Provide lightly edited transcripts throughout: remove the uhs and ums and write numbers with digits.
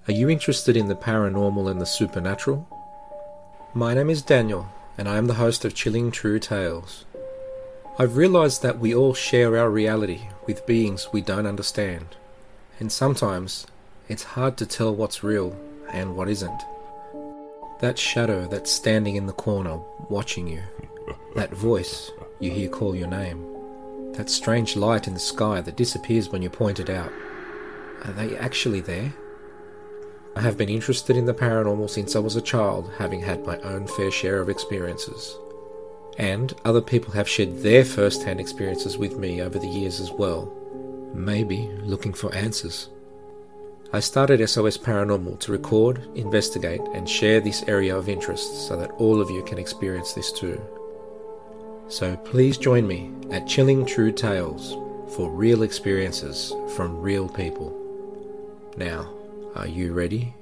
Are you interested in the paranormal and the supernatural? My name is Daniel, and I am the host of Chilling True Tales. I've realized that we all share our reality with beings we don't understand, and sometimes it's hard to tell what's real and what isn't. That shadow that's standing in the corner watching you, that voice you hear call your name, that strange light in the sky that disappears when you point it out. Are they actually there? I have been interested in the paranormal since I was a child, having had my own fair share of experiences. And other people have shared their first-hand experiences with me over the years as well, maybe looking for answers. I started SOS Paranormal to record, investigate, and share this area of interest so that all of you can experience this too. So please join me at Chilling True Tales for real experiences from real people. Now, are you ready?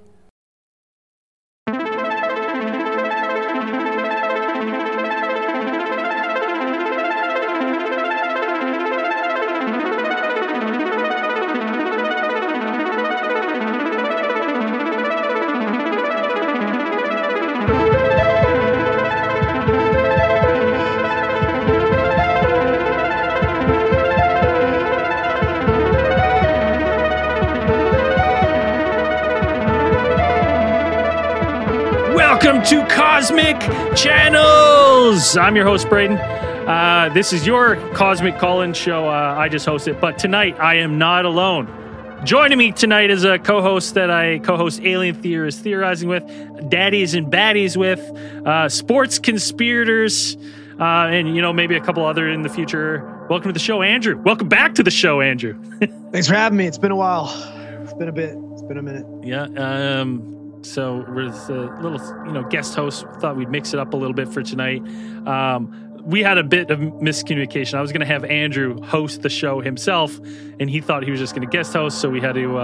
Welcome to Cosmic Channels! I'm your host, Braden. This is your Cosmic Call-In show. I just host it, but tonight I am not alone. Joining me tonight is a co-host that I co-host Alien Theorists Theorizing with, Daddies and Baddies with, Sports Conspirators, and, you know, maybe a couple other in the future. Welcome to the show, Andrew. Welcome back to the show, Andrew. Thanks for having me. It's been a while. It's been a bit. It's been a minute. Yeah, so with a little, guest host, thought we'd mix it up a little bit for tonight. We had a bit of miscommunication. I was going to have Andrew host the show himself, and he thought he was just going to guest host, so we had to,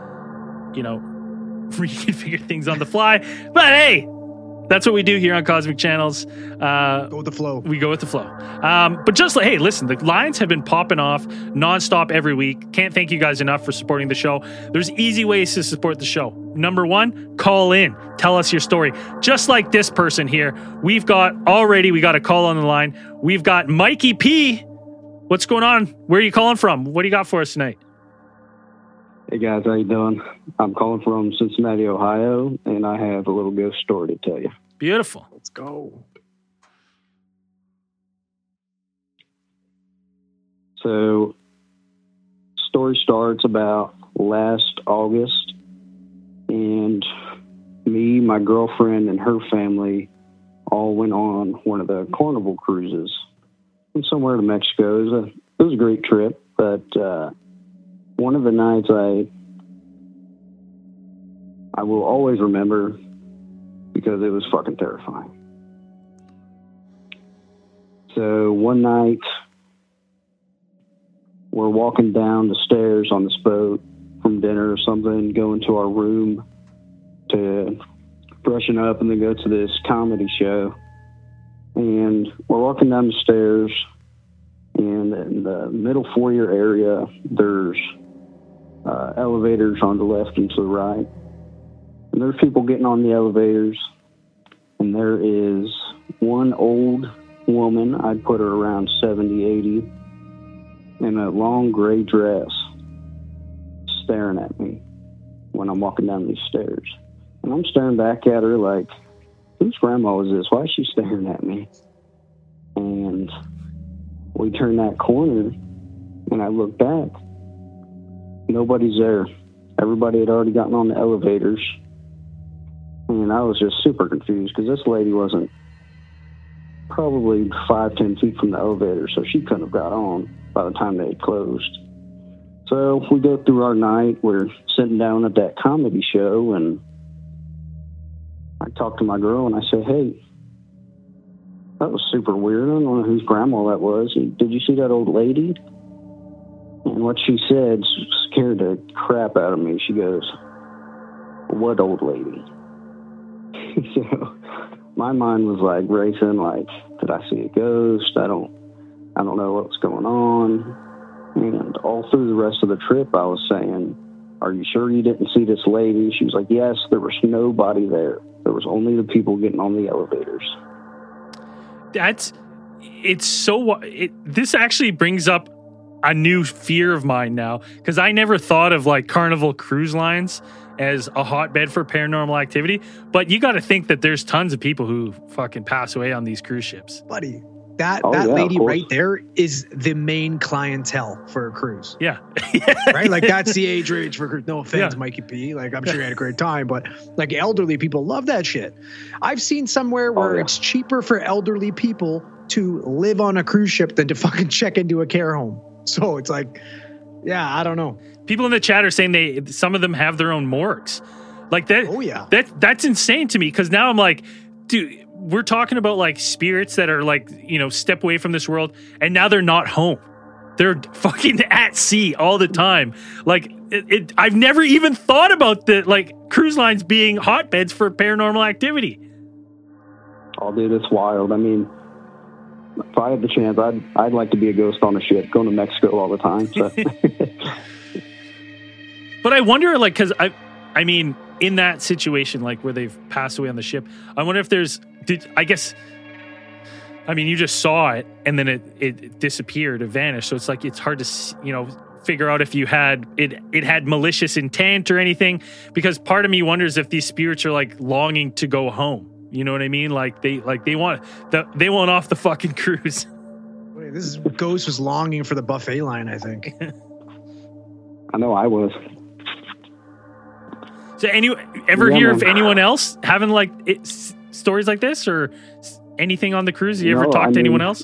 reconfigure things on the fly. But hey, that's what we do here on Cosmic Channels. Go with the flow. We go with the flow. But just like, hey, listen, the lines have been popping off nonstop every week. Can't thank you guys enough for supporting the show. There's easy ways to support the show. Number one, call in. Tell us your story. Just like this person here. We got a call on the line. We've got Mikey P. What's going on? Where are you calling from? What do you got for us tonight? Hey guys, how you doing? I'm calling from Cincinnati, Ohio, and I have a little ghost story to tell you. Beautiful. Let's go. So, story starts about last August, and me, my girlfriend, and her family all went on one of the Carnival cruises and somewhere to Mexico. It was a great trip, but one of the nights I will always remember because it was fucking terrifying. So one night we're walking down the stairs on this boat from dinner or something, going to our room to freshen up and then go to this comedy show. And we're walking down the stairs, and in the middle foyer area, there's elevators on the left and to the right. And there's people getting on the elevators, and there is one old woman, I'd put her around 70, 80, in a long gray dress, staring at me when I'm walking down these stairs. And I'm staring back at her like, whose grandma is this? Why is she staring at me? And we turn that corner, and I look back. Nobody's there. Everybody had already gotten on the elevators. And I was just super confused because this lady wasn't probably 5-10 feet from the elevator, so she couldn't have got on by the time they had closed. So we go through our night. We're sitting down at that comedy show, and I talk to my girl, and I say, hey, that was super weird. I don't know whose grandma that was. Did you see that old lady? And what she said scared the crap out of me. She goes, what old lady? So my mind was like racing, like, did I see a ghost? I don't know what's going on. And all through the rest of the trip, I was saying, are you sure you didn't see this lady? She was like, yes, there was nobody there. There was only the people getting on the elevators. This actually brings up a new fear of mine now, because I never thought of like Carnival Cruise Lines as a hotbed for paranormal activity, but you got to think that there's tons of people who fucking pass away on these cruise ships. Buddy, that lady right there is the main clientele for a cruise. Yeah. Right? Like that's the age range for cruise. No offense, Mikey P. Like I'm sure you had a great time, but like elderly people love that shit. I've seen somewhere where it's cheaper for elderly people to live on a cruise ship than to fucking check into a care home. So it's like, yeah, I don't know. People in the chat are saying some of them have their own morgues. Like that. Oh yeah. That's insane to me, because now I'm like, dude, we're talking about like spirits that are like, you know, step away from this world, and now they're not home. They're fucking at sea all the time. Like I've never even thought about the like cruise lines being hotbeds for paranormal activity. Oh, dude, it's wild. I mean, if I had the chance, I'd like to be a ghost on a ship, going to Mexico all the time. So. But I wonder, like, because I mean, in that situation, like where they've passed away on the ship, I wonder if I mean, you just saw it and then it disappeared, it vanished. So it's like, it's hard to, you know, figure out if you had, it had malicious intent or anything, because part of me wonders if these spirits are like longing to go home. You know what I mean? Like they want off the fucking cruise. Wait, this ghost was longing for the buffet line, I think. I know I was. So ever hear of anyone else having like stories like this or anything on the cruise? You ever talk to anyone else?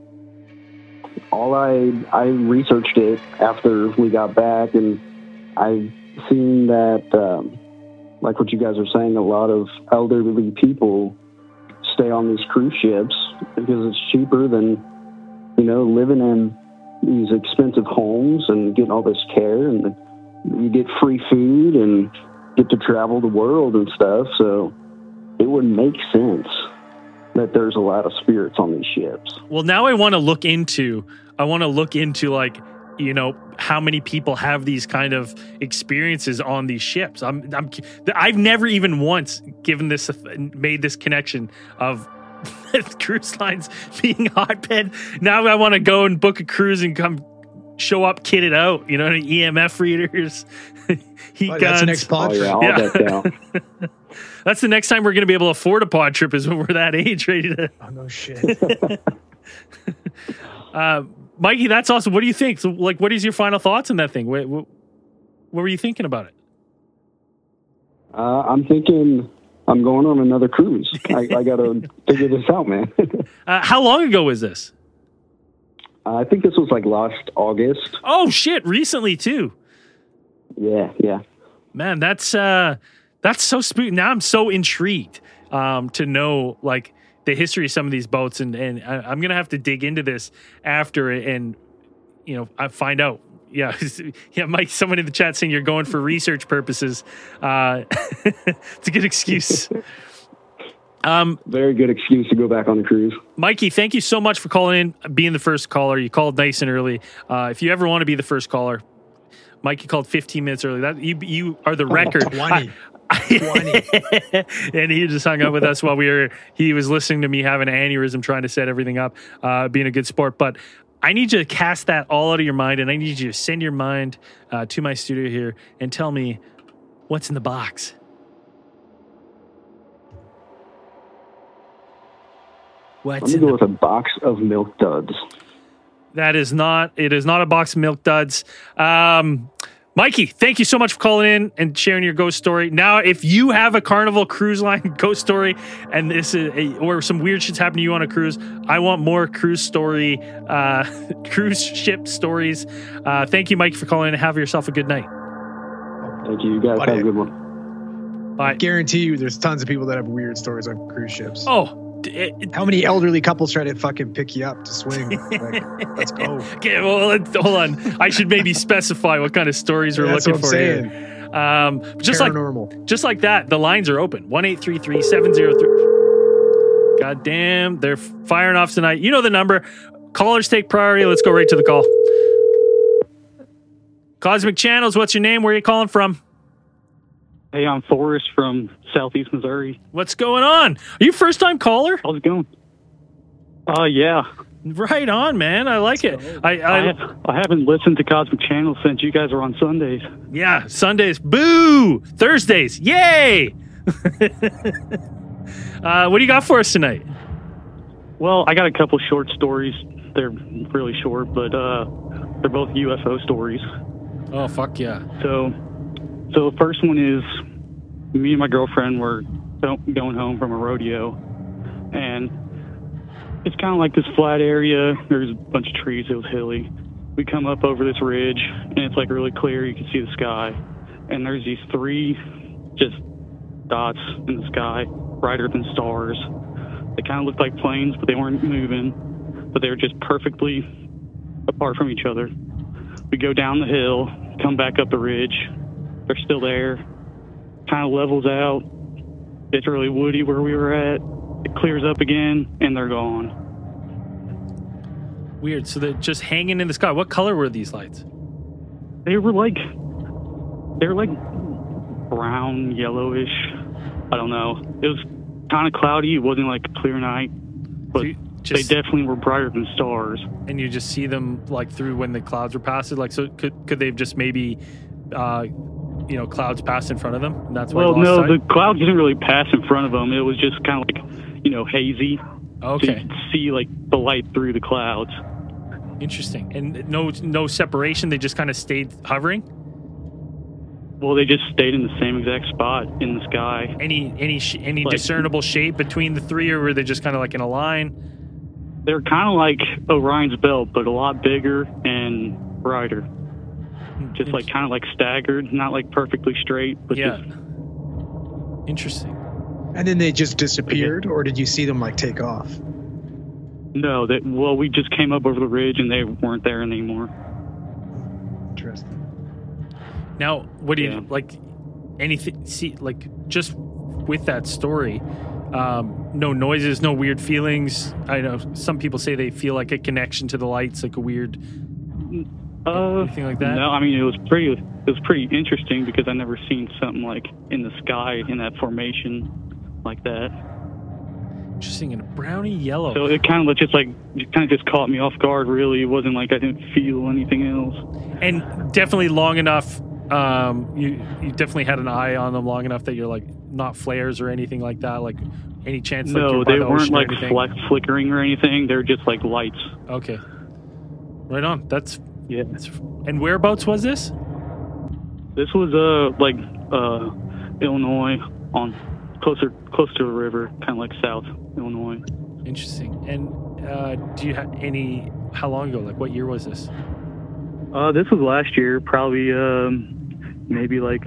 I researched it after we got back, and I've seen that, like what you guys are saying, a lot of elderly people stay on these cruise ships because it's cheaper than, you know, living in these expensive homes and getting all this care, and you get free food and get to travel the world and stuff. So it would make sense that there's a lot of spirits on these ships. Well, now I want to look into like, you know, how many people have these kind of experiences on these ships. I've never even once made this connection of cruise lines being hotbed. Now I want to go and book a cruise and come show up kitted out, you know, EMF readers, heat guns. That's the next pod trip. I'll bet down. That's the next time we're going to be able to afford a pod trip, is when we're that age, ready to. Oh no shit. Mikey, that's awesome. What do you think? So, like, what is your final thoughts on that thing? What were you thinking about it? I'm thinking I'm going on another cruise. I got to figure this out, man. How long ago was this? I think this was like last August. Oh shit! Recently too. Yeah. Man, that's so spooky. Now I'm so intrigued to know like the history of some of these boats, and I'm gonna have to dig into this after it, and you know, I find out. Yeah, Mike. Someone in the chat saying you're going for research purposes. It's a good excuse. Very good excuse to go back on the cruise. Mikey, thank you so much for calling in, being the first caller. You called nice and early. If you ever want to be the first caller, Mikey called 15 minutes early. That you are the record. 20. 20. And he just hung out with us while he was listening to me having an aneurysm, trying to set everything up, being a good sport. But I need you to cast that all out of your mind, and I need you to send your mind to my studio here and tell me what's in the box. Let me go with a box of Milk Duds. It is not a box of Milk Duds. Mikey, thank you so much for calling in and sharing your ghost story. Now, if you have a Carnival Cruise Line ghost story, and this is or some weird shit's happened to you on a cruise, I want more cruise ship stories. Thank you, Mike, for calling in, and have yourself a good night. Thank you. You guys have a good one. I guarantee you there's tons of people that have weird stories on cruise ships. Oh, how many elderly couples try to fucking pick you up to swing? Like, let's go. Okay, well, hold on. I should maybe specify what kind of stories we're looking for here. Just like that, the lines are open. 1-833-703. God damn, they're firing off tonight. You know the number. Callers take priority. Let's go right to the call. Cosmic Channels, what's your name? Where are you calling from? Hey, I'm Forrest from Southeast Missouri. What's going on? Are you first-time caller? How's it going? Yeah. Right on, man. I like it. I haven't listened to Cosmic Channel since you guys are on Sundays. Yeah, Sundays. Boo! Thursdays. Yay! What do you got for us tonight? Well, I got a couple short stories. They're really short, but they're both UFO stories. Oh, fuck yeah. So the first one is me and my girlfriend were going home from a rodeo, and it's kind of like this flat area. There's a bunch of trees. It was hilly. We come up over this ridge, and it's like really clear. You can see the sky, and there's these 3 just dots in the sky, brighter than stars. They kind of looked like planes, but they weren't moving, but they were just perfectly apart from each other. We go down the hill, come back up the ridge. They're still there. Kind of levels out. It's really woody where we were at. It clears up again, and they're gone. Weird. So they're just hanging in the sky. What color were these lights? They were like brown, yellowish. I don't know. It was kind of cloudy. It wasn't like a clear night, but they definitely were brighter than stars. And you just see them like through when the clouds were passing. Like, so could they have just maybe, clouds passed in front of them? And that's why. Well, no, sight? The clouds didn't really pass in front of them. It was just kind of like, hazy. Okay. So you could see like the light through the clouds. Interesting. And no separation. They just kind of stayed hovering. Well, they just stayed in the same exact spot in the sky. Any discernible shape between the 3, or were they just kind of like in a line? They're kind of like Orion's belt, but a lot bigger and brighter. Just like kind of like staggered, not like perfectly straight, but just... Interesting. And then they just disappeared, or did you see them like take off? No, we just came up over the ridge and they weren't there anymore. Interesting. Now, what do you like? Anything? See, like just with that story, no noises, no weird feelings. I know some people say they feel like a connection to the lights, like a weird anything like that. No, I mean it was pretty interesting because I never seen something like in the sky in that formation like that. Interesting, and a brownie yellow. So it kind of just caught me off guard. Really, it wasn't like I didn't feel anything else. And definitely long enough. You definitely had an eye on them long enough that you're like not flares or anything like that. Like any chance? No, like, they weren't like flickering or anything. They're just like lights. Okay, right on. And whereabouts was this? This was Illinois, on close to the river, kind of like South Illinois. Interesting. And do you have any? How long ago? Like what year was this? This was last year, probably maybe like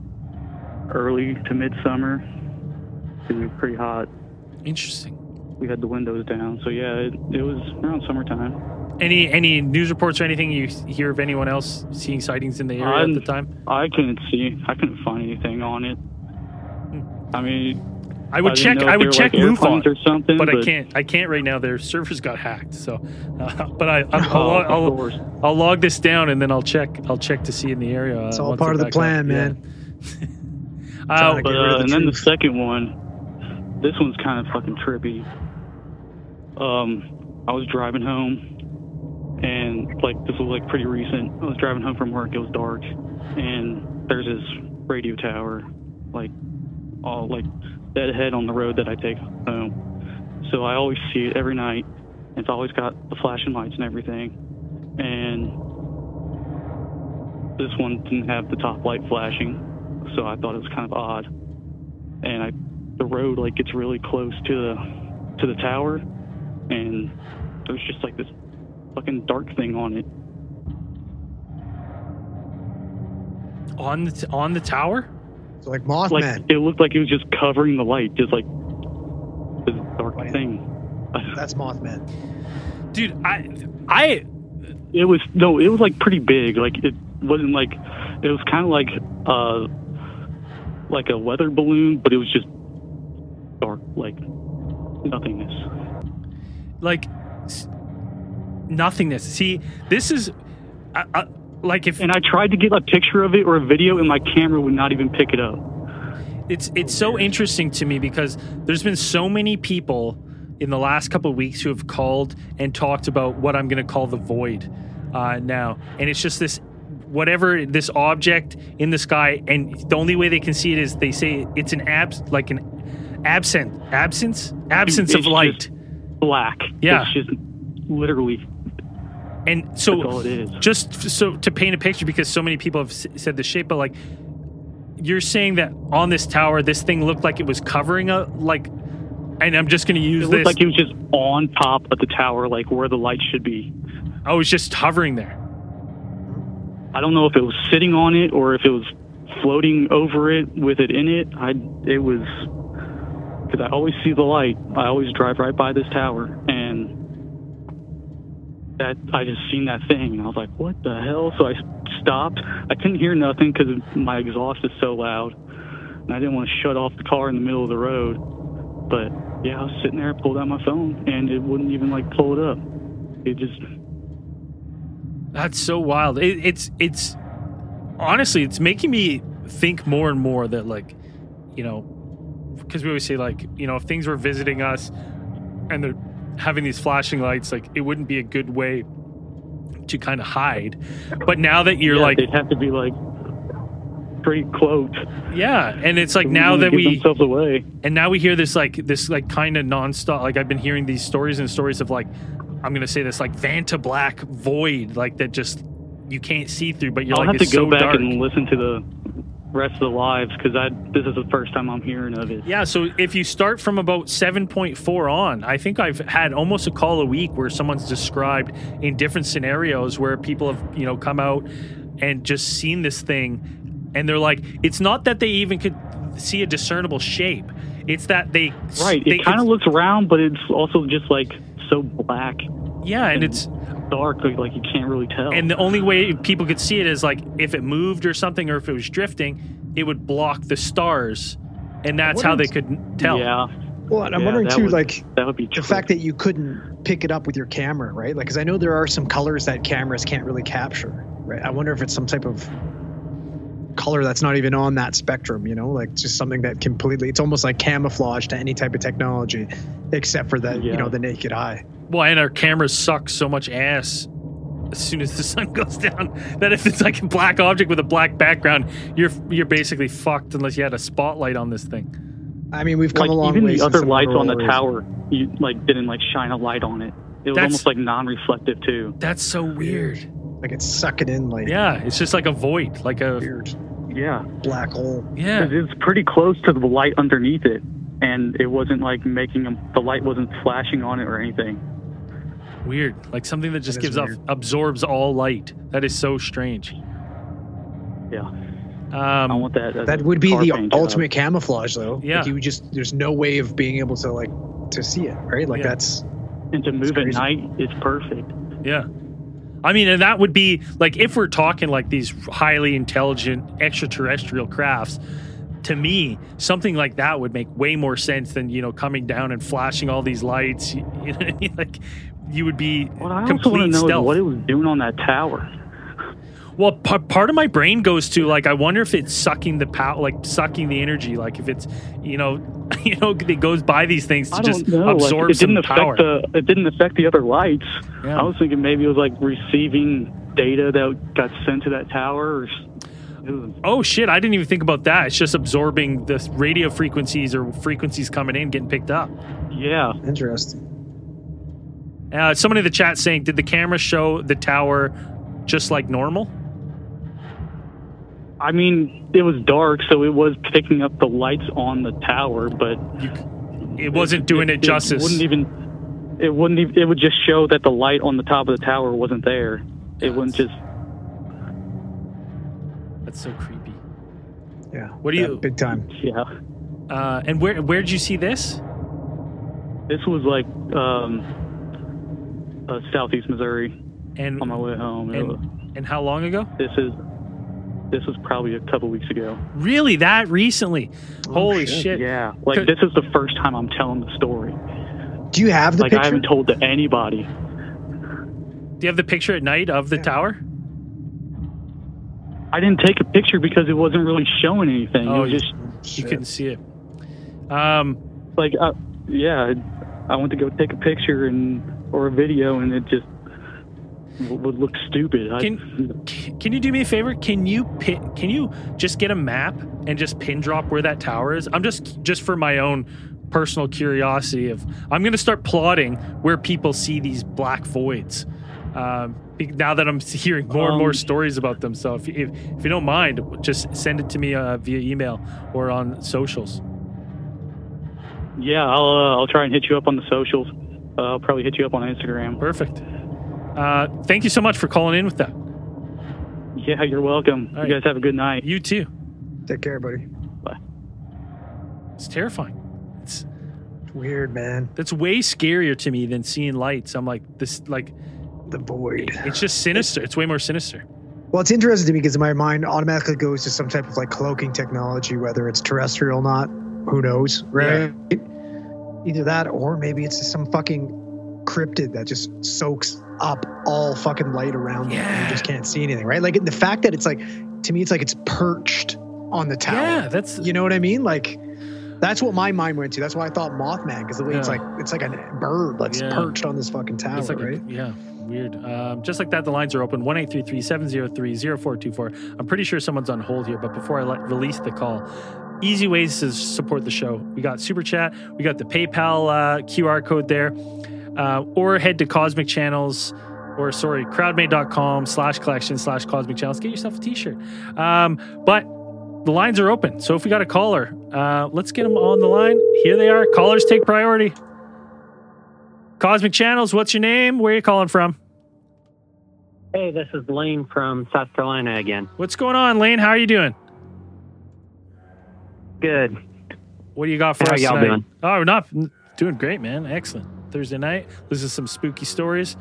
early to midsummer. It was pretty hot. Interesting. We had the windows down, so yeah, it was around summertime. Any news reports or anything you hear of anyone else seeing sightings in the area at the time? I couldn't find anything on it. I mean, I would check MUFON or something, but I can't right now. Their servers got hacked. So, but I'll log this down and then I'll check to see in the area. It's all part of the plan, man. And then the second one, this one's kind of fucking trippy. I was driving home, and this was like pretty recent. I was driving home from work. It was dark, and there's this radio tower, all dead ahead on the road that I take home. So I always see it every night. It's always got the flashing lights and everything. And this one didn't have the top light flashing, so I thought it was kind of odd. And the road gets really close to the tower, and there's just like this fucking dark thing on it. On the tower? So like Mothman. It looked like it was just covering the light, just like this dark thing. That's Mothman. Dude, it was like pretty big. Like it wasn't like, it was kind of like a weather balloon, but it was just dark, like nothingness. Like nothingness. See, this is Like if And I tried to get a picture of it or a video, and my camera would not even pick it up. it's so interesting to me because there's been so many people in the last couple of weeks who have called and talked about what I'm going to call the void now, and it's just this object in the sky, and the only way they can see it is they say it's an absence of light. Black. Yeah. It's just literally. And That's so, all it is. just so to paint a picture, because so many people have said the shape, but like you're saying that on this tower, this thing looked like it was covering and I'm just going to use It this. looked like it was just on top of the tower, like where the light should be. I was just hovering there. I don't know if it was sitting on it or if it was floating over it with it in it. It was, because I always see the light. I always drive right by this tower, and that I just seen that thing, and I was like, what the hell? So I stopped. I couldn't hear nothing because my exhaust is so loud, and I didn't want to shut off the car in the middle of the road. But yeah, I was sitting there, pulled out my phone, and it wouldn't even like pull it up. It just... That's so wild. It's honestly, it's making me think more and more that, like, you know, because we always say, like, you know, if things were visiting us and they're having these flashing lights, like, it wouldn't be a good way to kind of hide. But now that you're like, they'd have to be like pretty close. Yeah, and it's like now that themselves away. And now we hear this kind of nonstop. Like I've been hearing these stories of like, I'm gonna say this like Vanta Black void, like that just you can't see through, but you're I'll like, have it's to go so back dark. and listen to the rest of the lives because this is the first time I'm hearing of it. Yeah, so if you start from about 7.4 on, I think I've had almost a call a week where someone's described in different scenarios where people have, you know, come out and just seen this thing, and they're like, it's not that they even could see a discernible shape. It's that it kind of looks round, but it's also just like so black. Yeah, and it's dark, like you can't really tell. And the only way people could see it is like if it moved or something, or if it was drifting, it would block the stars, and that's how they could tell. Yeah. Well, and I'm wondering too, that would be the fact that you couldn't pick it up with your camera, right? Like, because I know there are some colors that cameras can't really capture, right? I wonder if it's some type of color that's not even on that spectrum, you know, like just something that completely, it's almost like camouflage to any type of technology, except for the, you know, the naked eye. Well, and our cameras suck so much ass as soon as the sun goes down that if it's like a black object with a black background, you're basically fucked unless you had a spotlight on this thing. I mean, we've come a long way. Even the other since lights on the Motorola tower, you like didn't like shine a light on it. It was almost like non-reflective too. That's so weird. Like it's sucking in light. Yeah, it's just like a void, like a weird. Yeah, black hole. Yeah, it's pretty close to the light underneath it, and it wasn't like the light wasn't flashing on it or anything. Weird, like something that just absorbs all light. That is so strange. Yeah. I want that. That would be the ultimate camouflage, though. Yeah. Like you there's no way of being able to see it, right? Like that's. And to move at night, it's perfect. Yeah. I mean, and that would be like if we're talking like these highly intelligent extraterrestrial crafts. To me, something like that would make way more sense than, you know, coming down and flashing all these lights. You know what I mean? Like you would be I complete also want to know stealth. what it was doing on that tower. Well, part of my brain goes to like, I wonder if it's sucking the power, like sucking the energy. Like if it's, you know, it goes by these things to just absorb it didn't some power. It didn't affect the other lights. Yeah. I was thinking maybe it was like receiving data that got sent to that tower. Oh shit! I didn't even think about that. It's just absorbing the radio frequencies or frequencies coming in, getting picked up. Yeah, interesting. Someone in the chat saying, did the camera show the tower just like normal? I mean, it was dark, so it was picking up the lights on the tower, but it wasn't doing it justice. It would just show that the light on the top of the tower wasn't there. It wouldn't just. That's so creepy. Yeah. What do you? Big time. Yeah. And where did you see this? This was like Southeast Missouri. And on my way home. And how long ago? This was probably a couple weeks ago. Really? That recently? Holy shit. Yeah. Like, this is the first time I'm telling the story. Do you have the picture? I haven't told to anybody. Do you have the picture at night of the tower? I didn't take a picture because it wasn't really showing anything. Oh, it was just you couldn't see it. like, yeah, I went to go take a picture or a video, and it just would look stupid. Can you do me a favor? Can you just get a map and just pin drop where that tower is? I'm just for my own personal curiosity I'm going to start plotting where people see these black voids. Now that I'm hearing more and more stories about them, so if you don't mind, just send it to me via email or on socials. Yeah, I'll try and hit you up on the socials. I'll probably hit you up on Instagram. Perfect. Thank you so much for calling in with that. Yeah, you're welcome. All right. You guys have a good night. You too. Take care, buddy. Bye. It's terrifying. It's weird, man. That's way scarier to me than seeing lights. I'm like, this, like, the void. It's just sinister. It's way more sinister. Well, it's interesting to me because my mind automatically goes to some type of like cloaking technology, whether it's terrestrial or not. Who knows, right? Yeah. Either that or maybe it's just some fucking cryptid that just soaks up all fucking light around them and you just can't see anything, right? Like the fact that it's like, to me, it's like it's perched on the tower. Yeah, that's... You know what I mean? Like, that's what my mind went to. That's why I thought Mothman, because the way it's like a bird that's perched on this fucking tower, like right? Weird. Just like that, the lines are open. 1-833-703-0424. I'm pretty sure someone's on hold here, but before I release the call, easy ways to support the show. We got Super Chat. We got the PayPal QR code there. Or head to Cosmic Channels, crowdmade.com/collection/Cosmic Channels. Get yourself a t-shirt. But the lines are open. So if we got a caller, let's get them on the line. Here they are. Callers take priority. Cosmic Channels, what's your name? Where are you calling from? Hey, this is Lane from South Carolina again. What's going on, Lane? How are you doing? Good. What do you got for us y'all tonight? doing? Oh, we're not doing great, man. Excellent. Thursday night. This is some spooky stories.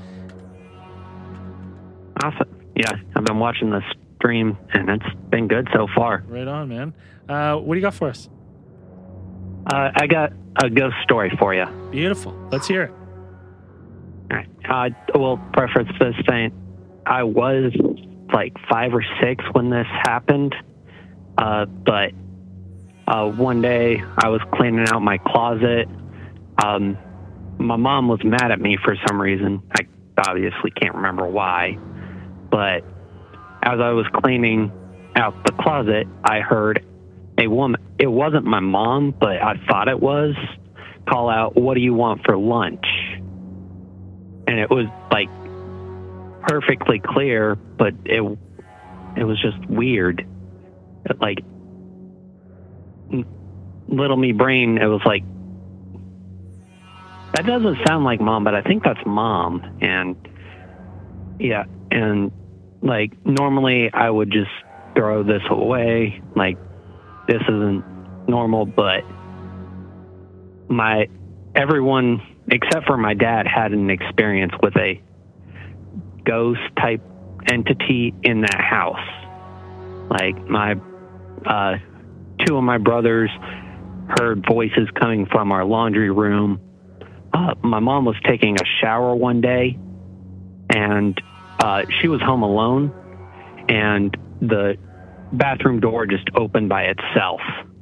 Awesome. Yeah, I've been watching the stream, and it's been good so far. Right on, man. What do you got for us? I got a ghost story for you. Beautiful. Let's hear it. All right. I will preface this saying I was like 5 or 6 when this happened, but one day I was cleaning out my closet. My mom was mad at me for some reason. I obviously can't remember why, but as I was cleaning out the closet, I heard a woman, it wasn't my mom, but I thought it was, call out, "What do you want for lunch?" And it was like perfectly clear, but it was just weird. Like, little me brain, it was like, that doesn't sound like mom, but I think that's mom. And yeah, and like normally I would just throw this away, like this isn't normal, but everyone except for my dad had an experience with a ghost type entity in that house. Like my 2 of my brothers heard voices coming from our laundry room. My mom was taking a shower one day, and she was home alone, and the bathroom door just opened by itself.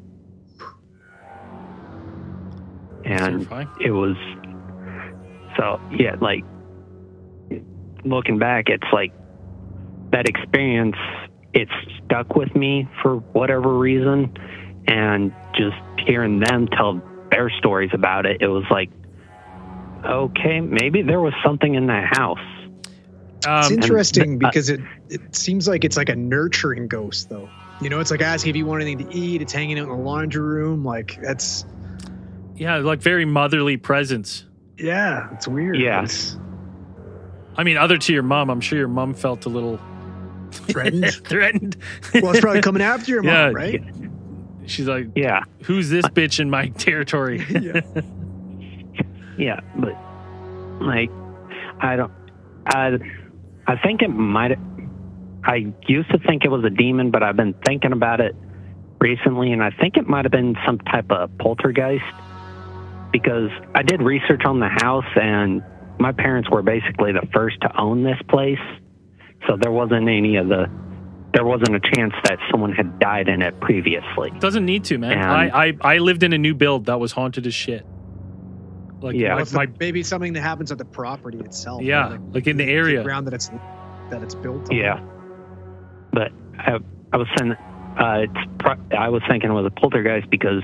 And it was, so yeah, like looking back, it's like that experience, it stuck with me for whatever reason, and just hearing them tell their stories about it, it was like, okay, maybe there was something in that house. It's interesting because it seems like it's like a nurturing ghost, though. You know, it's like asking if you want anything to eat. It's hanging out in the laundry room. Like, that's... Yeah, like very motherly presence. Yeah, it's weird. Yeah. I mean, other to your mom, I'm sure your mom felt a little... Threatened? Threatened. Well, it's probably coming after your mom, right? She's like, yeah, who's this bitch in my territory? Yeah, but like, I think it might, I used to think it was a demon, but I've been thinking about it recently, and I think it might have been some type of poltergeist, because I did research on the house, and my parents were basically the first to own this place, so there wasn't any of the there wasn't a chance that someone had died in it previously. Doesn't need to, man. I lived in a new build that was haunted as shit. Like, Yeah. Maybe something that happens at the property itself. Yeah, like in the area. The ground that it's built on. Yeah, but I was saying, I was thinking it was a poltergeist because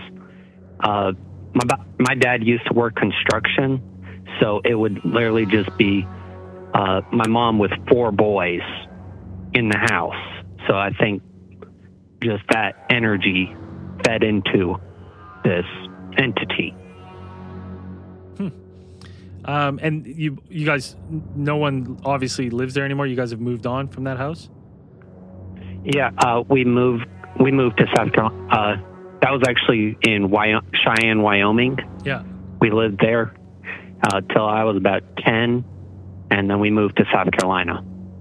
my dad used to work construction, so it would literally just be my mom with 4 boys in the house. So I think just that energy fed into this entity. And you guys, no one obviously lives there anymore. You guys have moved on from that house? Yeah, we moved to South Carolina. That was actually in Cheyenne, Wyoming. Yeah. We lived there till I was about 10, and then we moved to South Carolina.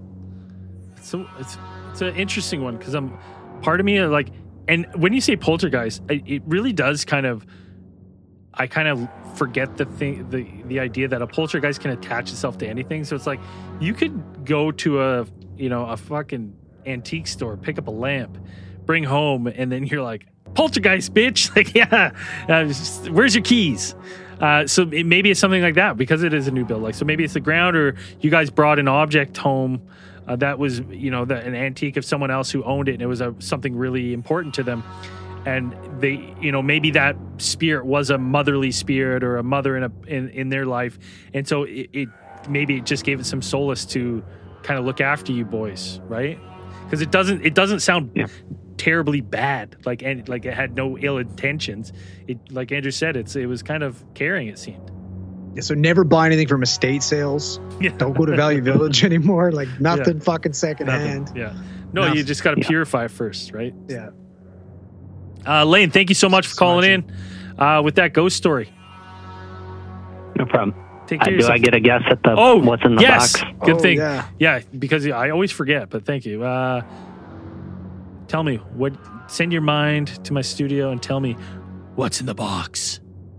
So it's an interesting one because part of me like, and when you say poltergeist, it really does I kind of forget the idea that a poltergeist can attach itself to anything. So it's like you could go to a fucking antique store, pick up a lamp, bring home, and then you're like, poltergeist, bitch. Like, yeah, where's your keys? So maybe it's something like that because it is a new build. Like, so maybe it's the ground, or you guys brought an object home that was, an antique of someone else who owned it, and it was something really important to them. And they, maybe that spirit was a motherly spirit or a mother in their life, and so it maybe it just gave it some solace to kind of look after you boys, right? Because it doesn't sound terribly bad, like it had no ill intentions. It, like Andrew said, it was kind of caring, it seemed. Yeah, so never buy anything from estate sales. Yeah. Don't go to Value Village anymore. Like nothing fucking secondhand. Yeah. No, Nothing. you just got to purify first, right? Yeah. Lane, thank you so much for calling in with that ghost story. No problem. Take care of Do yourself. I get a guess at what's in the yes. box? Good thing. Yeah. Because I always forget, but thank you. Tell me, send your mind to my studio and tell me what's in the box.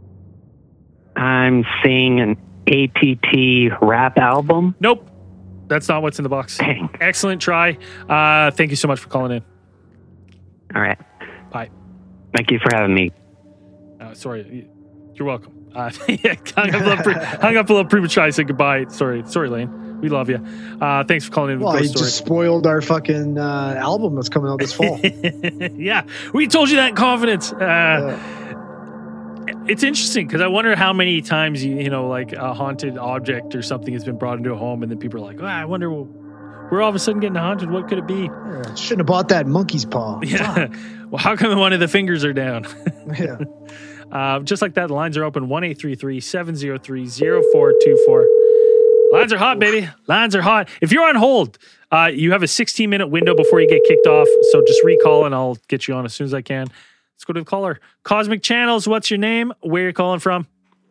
I'm seeing an ATT rap album. Nope. That's not what's in the box. Dang. Excellent try. Thank you so much for calling in. All right. Bye. Thank you for having me. Sorry. You're welcome. Hung up a little premature. I said goodbye. Sorry, Lane. We love you. Thanks for calling in. Well, with he Ghost Story. just spoiled our fucking album that's coming out this fall. Yeah, we told you that in confidence. It's interesting because I wonder how many times like a haunted object or something has been brought into a home, and then people are like, I wonder, we're all of a sudden getting haunted. What could it be? Yeah, shouldn't have bought that monkey's paw. Yeah. Well, how come one of the fingers are down? Yeah. Just like that, the lines are open 1-833-703-0424. Lines are hot, baby. Lines are hot. If you're on hold, you have a 16-minute window before you get kicked off. So just recall and I'll get you on as soon as I can. Let's go to the caller. Cosmic Channels, what's your name? Where are you calling from?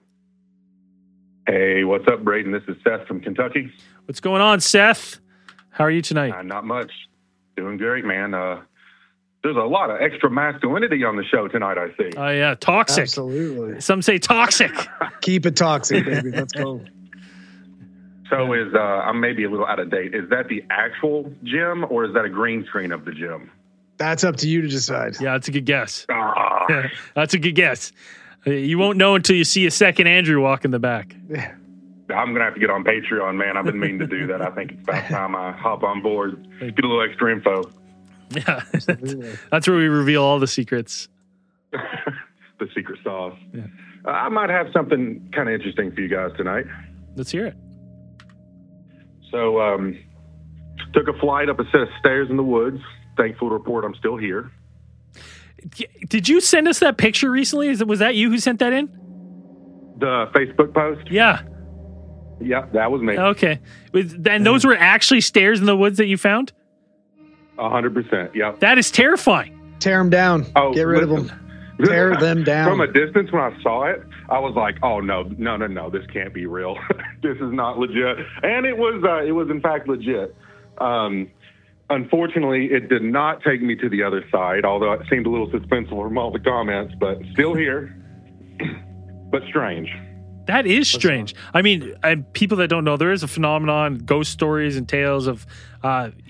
Hey, what's up, Braden? This is Seth from Kentucky. What's going on, Seth? How are you tonight? Not much. Doing great, man. There's a lot of extra masculinity on the show tonight, I see. Oh, yeah. Toxic. Absolutely. Some say toxic. Keep it toxic, baby. Let's go. So I'm maybe a little out of date. Is that the actual gym or is that a green screen of the gym? That's up to you to decide. Yeah, that's a good guess. Ah, Yeah, that's a good guess. You won't know until you see a second Andrew walk in the back. Yeah. I'm going to have to get on Patreon, man. I've been meaning to do that. I think it's about time I hop on board, get a little extra info. Yeah, that's where we reveal all the secrets. The secret sauce. Yeah. I might have something kind of interesting for you guys tonight. Let's hear it. So, took a flight up a set of stairs in the woods. Thankful to report I'm still here. Did you send us that picture recently? Was that you who sent that in? The Facebook post? Yeah. Yeah, that was me. Okay. And those were actually stairs in the woods that you found? 100%. Yep. That is terrifying. Tear them down. Oh, Get rid of them. Tear them down. From a distance, when I saw it, I was like, "Oh no, this can't be real. This is not legit." And it was in fact legit. Unfortunately, it did not take me to the other side, although it seemed a little suspenseful from all the comments. But still here, but strange. That is strange. I mean, people that don't know, there is a phenomenon, ghost stories and tales of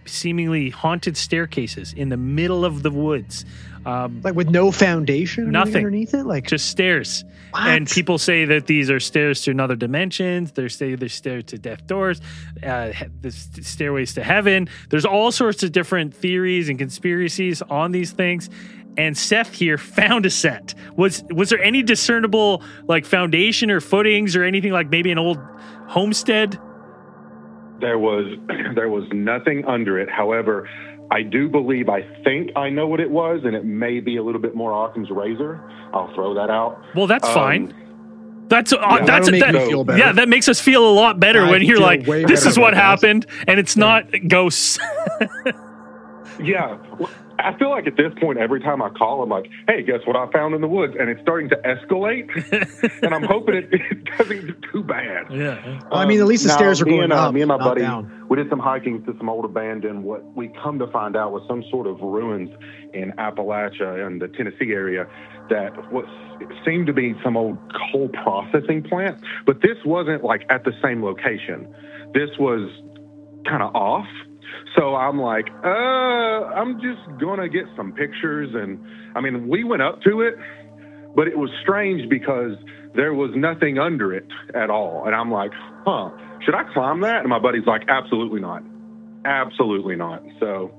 seemingly haunted staircases in the middle of the woods. Like with no foundation or Nothing. underneath it? Like just stairs. What? And people say that these are stairs to another dimensions. They say they're stairs to death doors, the stairways to heaven. There's all sorts of different theories and conspiracies on these things. And Seth here found a set. Was there any discernible like foundation or footings or anything, like maybe an old homestead? There was nothing under it. However, I do believe, I think I know what it was, and it may be a little bit more Occam's razor. I'll throw that out. Well, that's fine. That's that'll make me feel better. Yeah, that makes us feel a lot better when you're feel like, way this better is what about happened, and it's not ghosts. Yeah. I feel like at this point, every time I call, I'm like, hey, guess what I found in the woods? And it's starting to escalate. And I'm hoping it doesn't get too bad. Yeah. Well, I mean, at least the stairs are going up. Me and my not buddy, down. we did some hiking to some old abandoned, what we come to find out was some sort of ruins in Appalachia and the Tennessee area that seemed to be some old coal processing plant. But this wasn't like at the same location. This was kind of off. So I'm like, I'm just going to get some pictures. And I mean, we went up to it, but it was strange because there was nothing under it at all. And I'm like, should I climb that? And my buddy's like, absolutely not. Absolutely not. So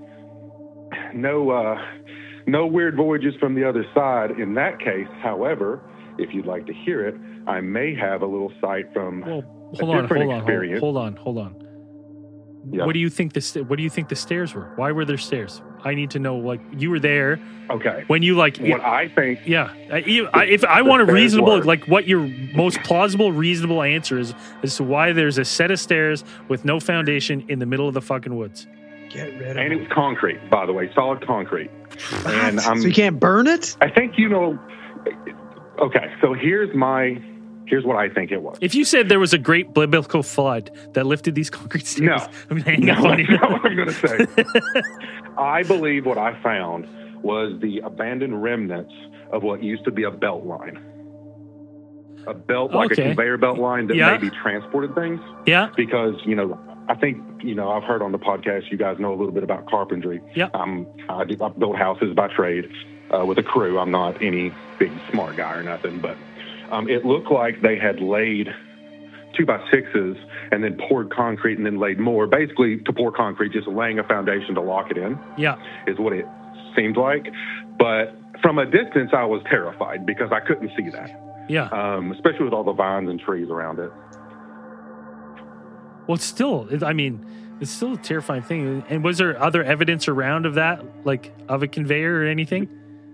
no weird voyages from the other side in that case. However, if you'd like to hear it, I may have a little sight from a different experience. Hold on. Yeah. What do you think the stairs were? Why were there stairs? I need to know. Like, you were there. Okay. When you like what I think. Yeah. If I want a reasonable, like, what your most plausible, reasonable answer is as to why there's a set of stairs with no foundation in the middle of the fucking woods. Get rid of And it. it was concrete, by the way, solid concrete. And So you can't burn it? I think okay, so here's what I think it was. If you said there was a great biblical flood that lifted these concrete stairs, I'm hanging up on you. That's not what I'm going to say. I believe what I found was the abandoned remnants of what used to be a belt line. A belt, like a conveyor belt line that maybe transported things. Yeah. Because, I think, I've heard on the podcast, you guys know a little bit about carpentry. Yeah. I build houses by trade with a crew. I'm not any big smart guy or nothing, but it looked like they had laid 2x6s and then poured concrete and then laid more. Basically, to pour concrete, just laying a foundation to lock it in. Yeah. Is what it seemed like. But from a distance, I was terrified because I couldn't see that. Yeah. Especially with all the vines and trees around it. Well, it's still a terrifying thing. And was there other evidence around of that, like of a conveyor or anything?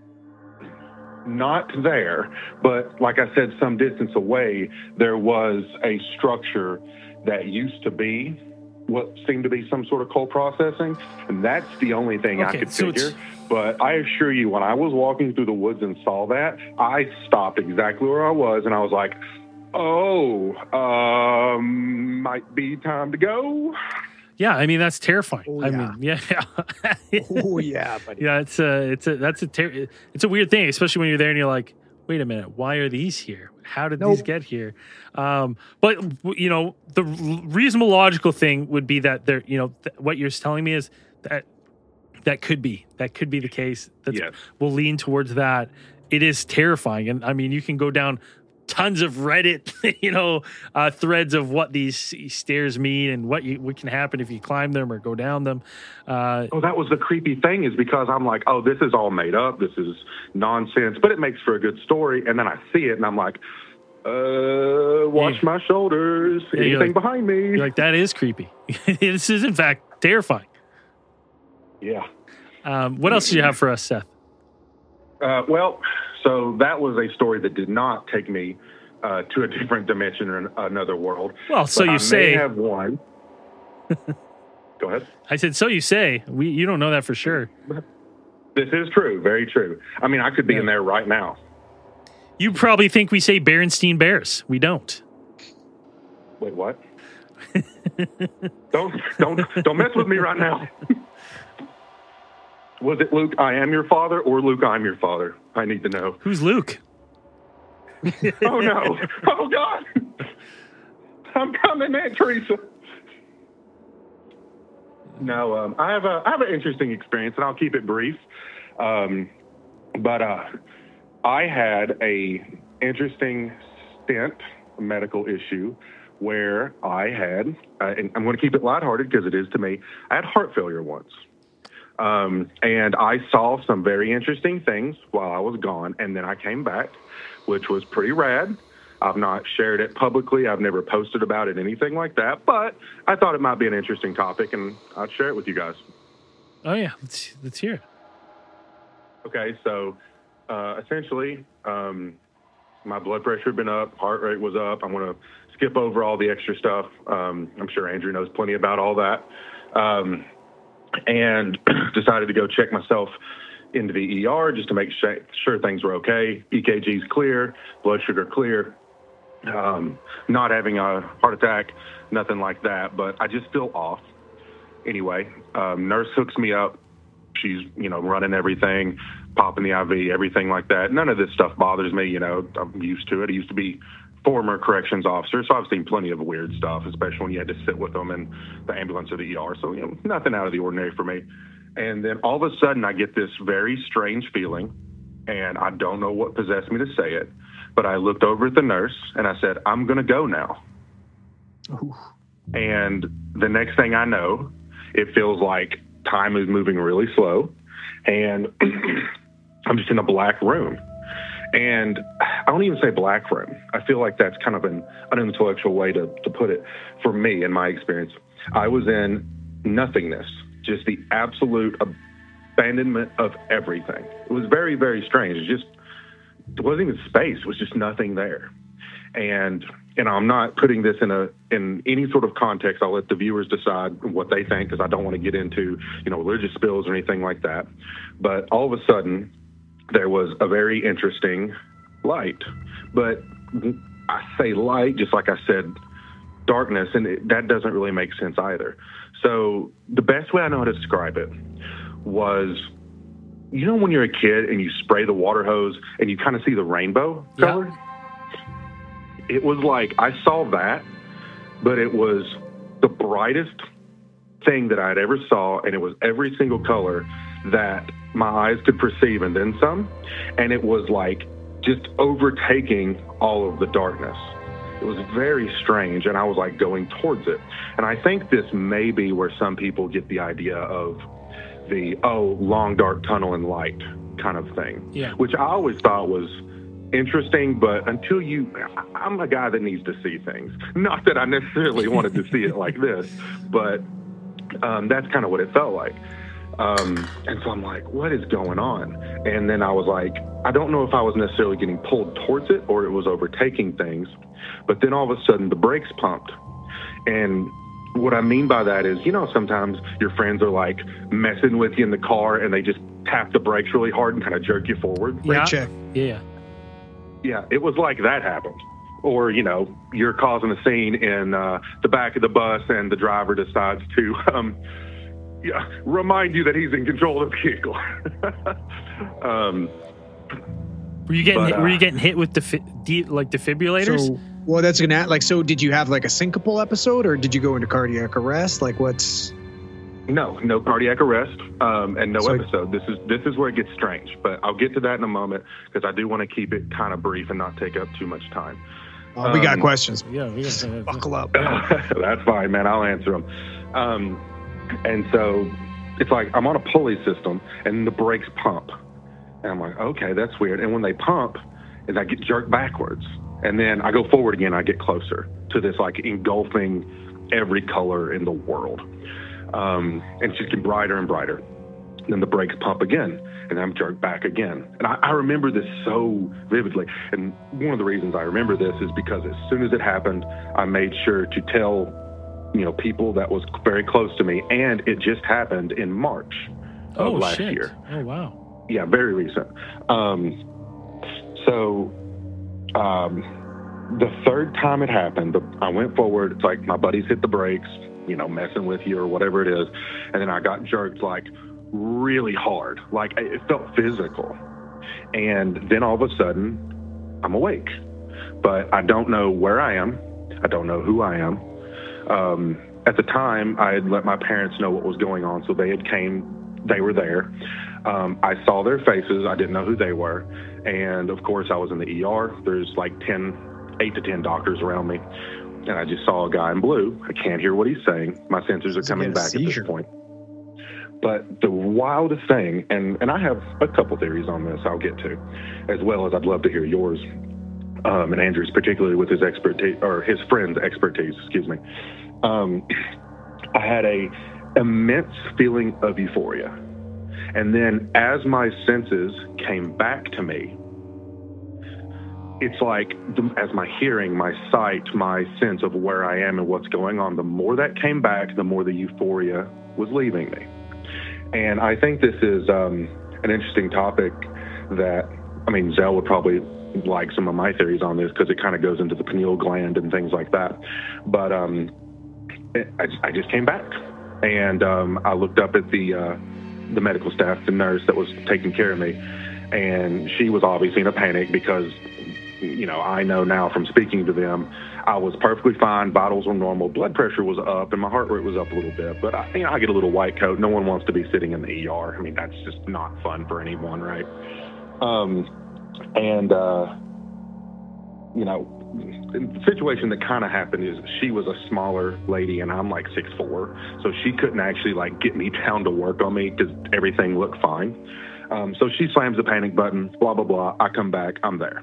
Not there, but like I said, some distance away, there was a structure that used to be what seemed to be some sort of coal processing, and that's the only thing I could figure. But I assure you, when I was walking through the woods and saw that, I stopped exactly where I was, and I was like, might be time to go. Yeah, I mean, that's terrifying. Oh, yeah. Oh yeah, buddy. Yeah, it's a weird thing, especially when you're there and you're like, wait a minute, why are these here? How did these get here? But the reasonable logical thing would be that there, what you're telling me is that could be the case. We'll lean towards that. It is terrifying, and I mean, you can go down tons of Reddit, threads of what these stairs mean and what can happen if you climb them or go down them. That was the creepy thing, is because I'm like, this is all made up. This is nonsense, but it makes for a good story. And then I see it and I'm like, watch my shoulders. Anything behind me? You're like, that is creepy. This is in fact terrifying. Yeah. What else do you have for us, Seth? So that was a story that did not take me to a different dimension or another world. Well, so you say. I may have one. Go ahead. I said, so you say. You don't know that for sure. This is true. Very true. I mean, I could be in there right now. You probably think we say Berenstein Bears. We don't. Wait, what? Don't mess with me right now. Was it Luke, I am your father, or Luke, I'm your father? I need to know. Who's Luke? Oh, no. Oh, God. I'm coming, Aunt Teresa. No, I have an interesting experience, and I'll keep it brief. But I had a interesting stent medical issue where I had, and I'm going to keep it lighthearted because it is to me, I had heart failure once. And I saw some very interesting things while I was gone, and then I came back, which was pretty rad. I've not shared it publicly. I've never posted about it, anything like that, but I thought it might be an interesting topic, and I'd share it with you guys. Oh, yeah. Let's hear it. Okay, so essentially, my blood pressure had been up, heart rate was up. I'm going to skip over all the extra stuff. I'm sure Andrew knows plenty about all that. And decided to go check myself into the ER just to make sure things were okay. EKG's clear, blood sugar clear, not having a heart attack, nothing like that, but I just feel off. Anyway, nurse hooks me up. She's, running everything, popping the IV, everything like that. None of this stuff bothers me. I'm used to it. I used to be former corrections officer, so I've seen plenty of weird stuff, especially when you had to sit with them in the ambulance or the ER. So, nothing out of the ordinary for me. And then all of a sudden I get this very strange feeling, and I don't know what possessed me to say it, but I looked over at the nurse and I said, I'm going to go now. Ooh. And the next thing I know, it feels like time is moving really slow, and I'm just in a black room. And I don't even say black room. I feel like that's kind of an unintellectual way to put it for me in my experience. I was in nothingness, just the absolute abandonment of everything. It was very, very strange. It wasn't even space. It was just nothing there. And I'm not putting this in any sort of context. I'll let the viewers decide what they think, because I don't want to get into, religious spills or anything like that. But all of a sudden, there was a very interesting light. But I say light, just like I said, darkness, and that doesn't really make sense either. So the best way I know how to describe it was, when you're a kid and you spray the water hose and you kind of see the rainbow color? Yeah. It was like I saw that, but it was the brightest thing that I'd ever saw, and it was every single color that my eyes could perceive and then some, and it was like just overtaking all of the darkness. It was very strange, and I was like going towards it. And I think this may be where some people get the idea of the, long dark tunnel and light kind of thing, which I always thought was interesting, but I'm a guy that needs to see things. Not that I necessarily wanted to see it like this, but that's kind of what it felt like. And so I'm like, what is going on? And then I was like, I don't know if I was necessarily getting pulled towards it or it was overtaking things, but then all of a sudden the brakes pumped. And what I mean by that is, sometimes your friends are like messing with you in the car and they just tap the brakes really hard and kind of jerk you forward. Brake check. Yeah. Yeah, it was like that happened. Or, you're causing a scene in the back of the bus and the driver decides to remind you that he's in control of the vehicle. Were you getting hit with defibrillators? So, well, that's gonna so did you have like a syncopal episode, or did you go into cardiac arrest? Like what's? No cardiac arrest, and no episode. This is where it gets strange, but I'll get to that in a moment because I do want to keep it kind of brief and not take up too much time. We got questions. Yeah, we got buckle up. That's fine, man. I'll answer them. And so it's like I'm on a pulley system, and the brakes pump, and I'm like, okay, that's weird. And when they pump, and I get jerked backwards, and then I go forward again, I get closer to this like engulfing every color in the world. And it's just getting brighter and brighter. Then the brakes pump again, and I'm jerked back again. And I remember this so vividly. And one of the reasons I remember this is because as soon as it happened, I made sure to tell, people that was very close to me. And it just happened in March of last year. Oh, wow. Yeah, very recent. The third time it happened, I went forward. It's like my buddies hit the brakes, messing with you or whatever it is. And then I got jerked like really hard. Like it felt physical. And then all of a sudden I'm awake, but I don't know where I am. I don't know who I am. at the time, I had let my parents know what was going on, so they were there. I saw their faces. I didn't know who they were. And, of course, I was in the ER. There's like 8 to 10 doctors around me. And I just saw a guy in blue. I can't hear what he's saying. My senses are coming back at this point. But the wildest thing, and I have a couple theories on this I'll get to, as well as I'd love to hear yours, and Andrew's, particularly with his expertise, or his friend's expertise, excuse me. I had a immense feeling of euphoria. And then as my senses came back to me, it's like as my hearing, my sight, my sense of where I am and what's going on, the more that came back, the more the euphoria was leaving me. And I think this is an interesting topic that, I mean, Zell would probably like some of my theories on this because it kind of goes into the pineal gland and things like that. But I just came back, and I looked up at the medical staff, the nurse that was taking care of me, and she was obviously in a panic because, you know, I know now from speaking to them, I was perfectly fine. Vitals were normal. Blood pressure was up, and my heart rate was up a little bit. But I get a little white coat. No one wants to be sitting in the ER. I mean, that's just not fun for anyone, right? You know, the situation that kind of happened is she was a smaller lady, and I'm like 6'4", so she couldn't actually like get me down to work on me because everything looked fine. So she slams the panic button. Blah blah blah. I come back. I'm there.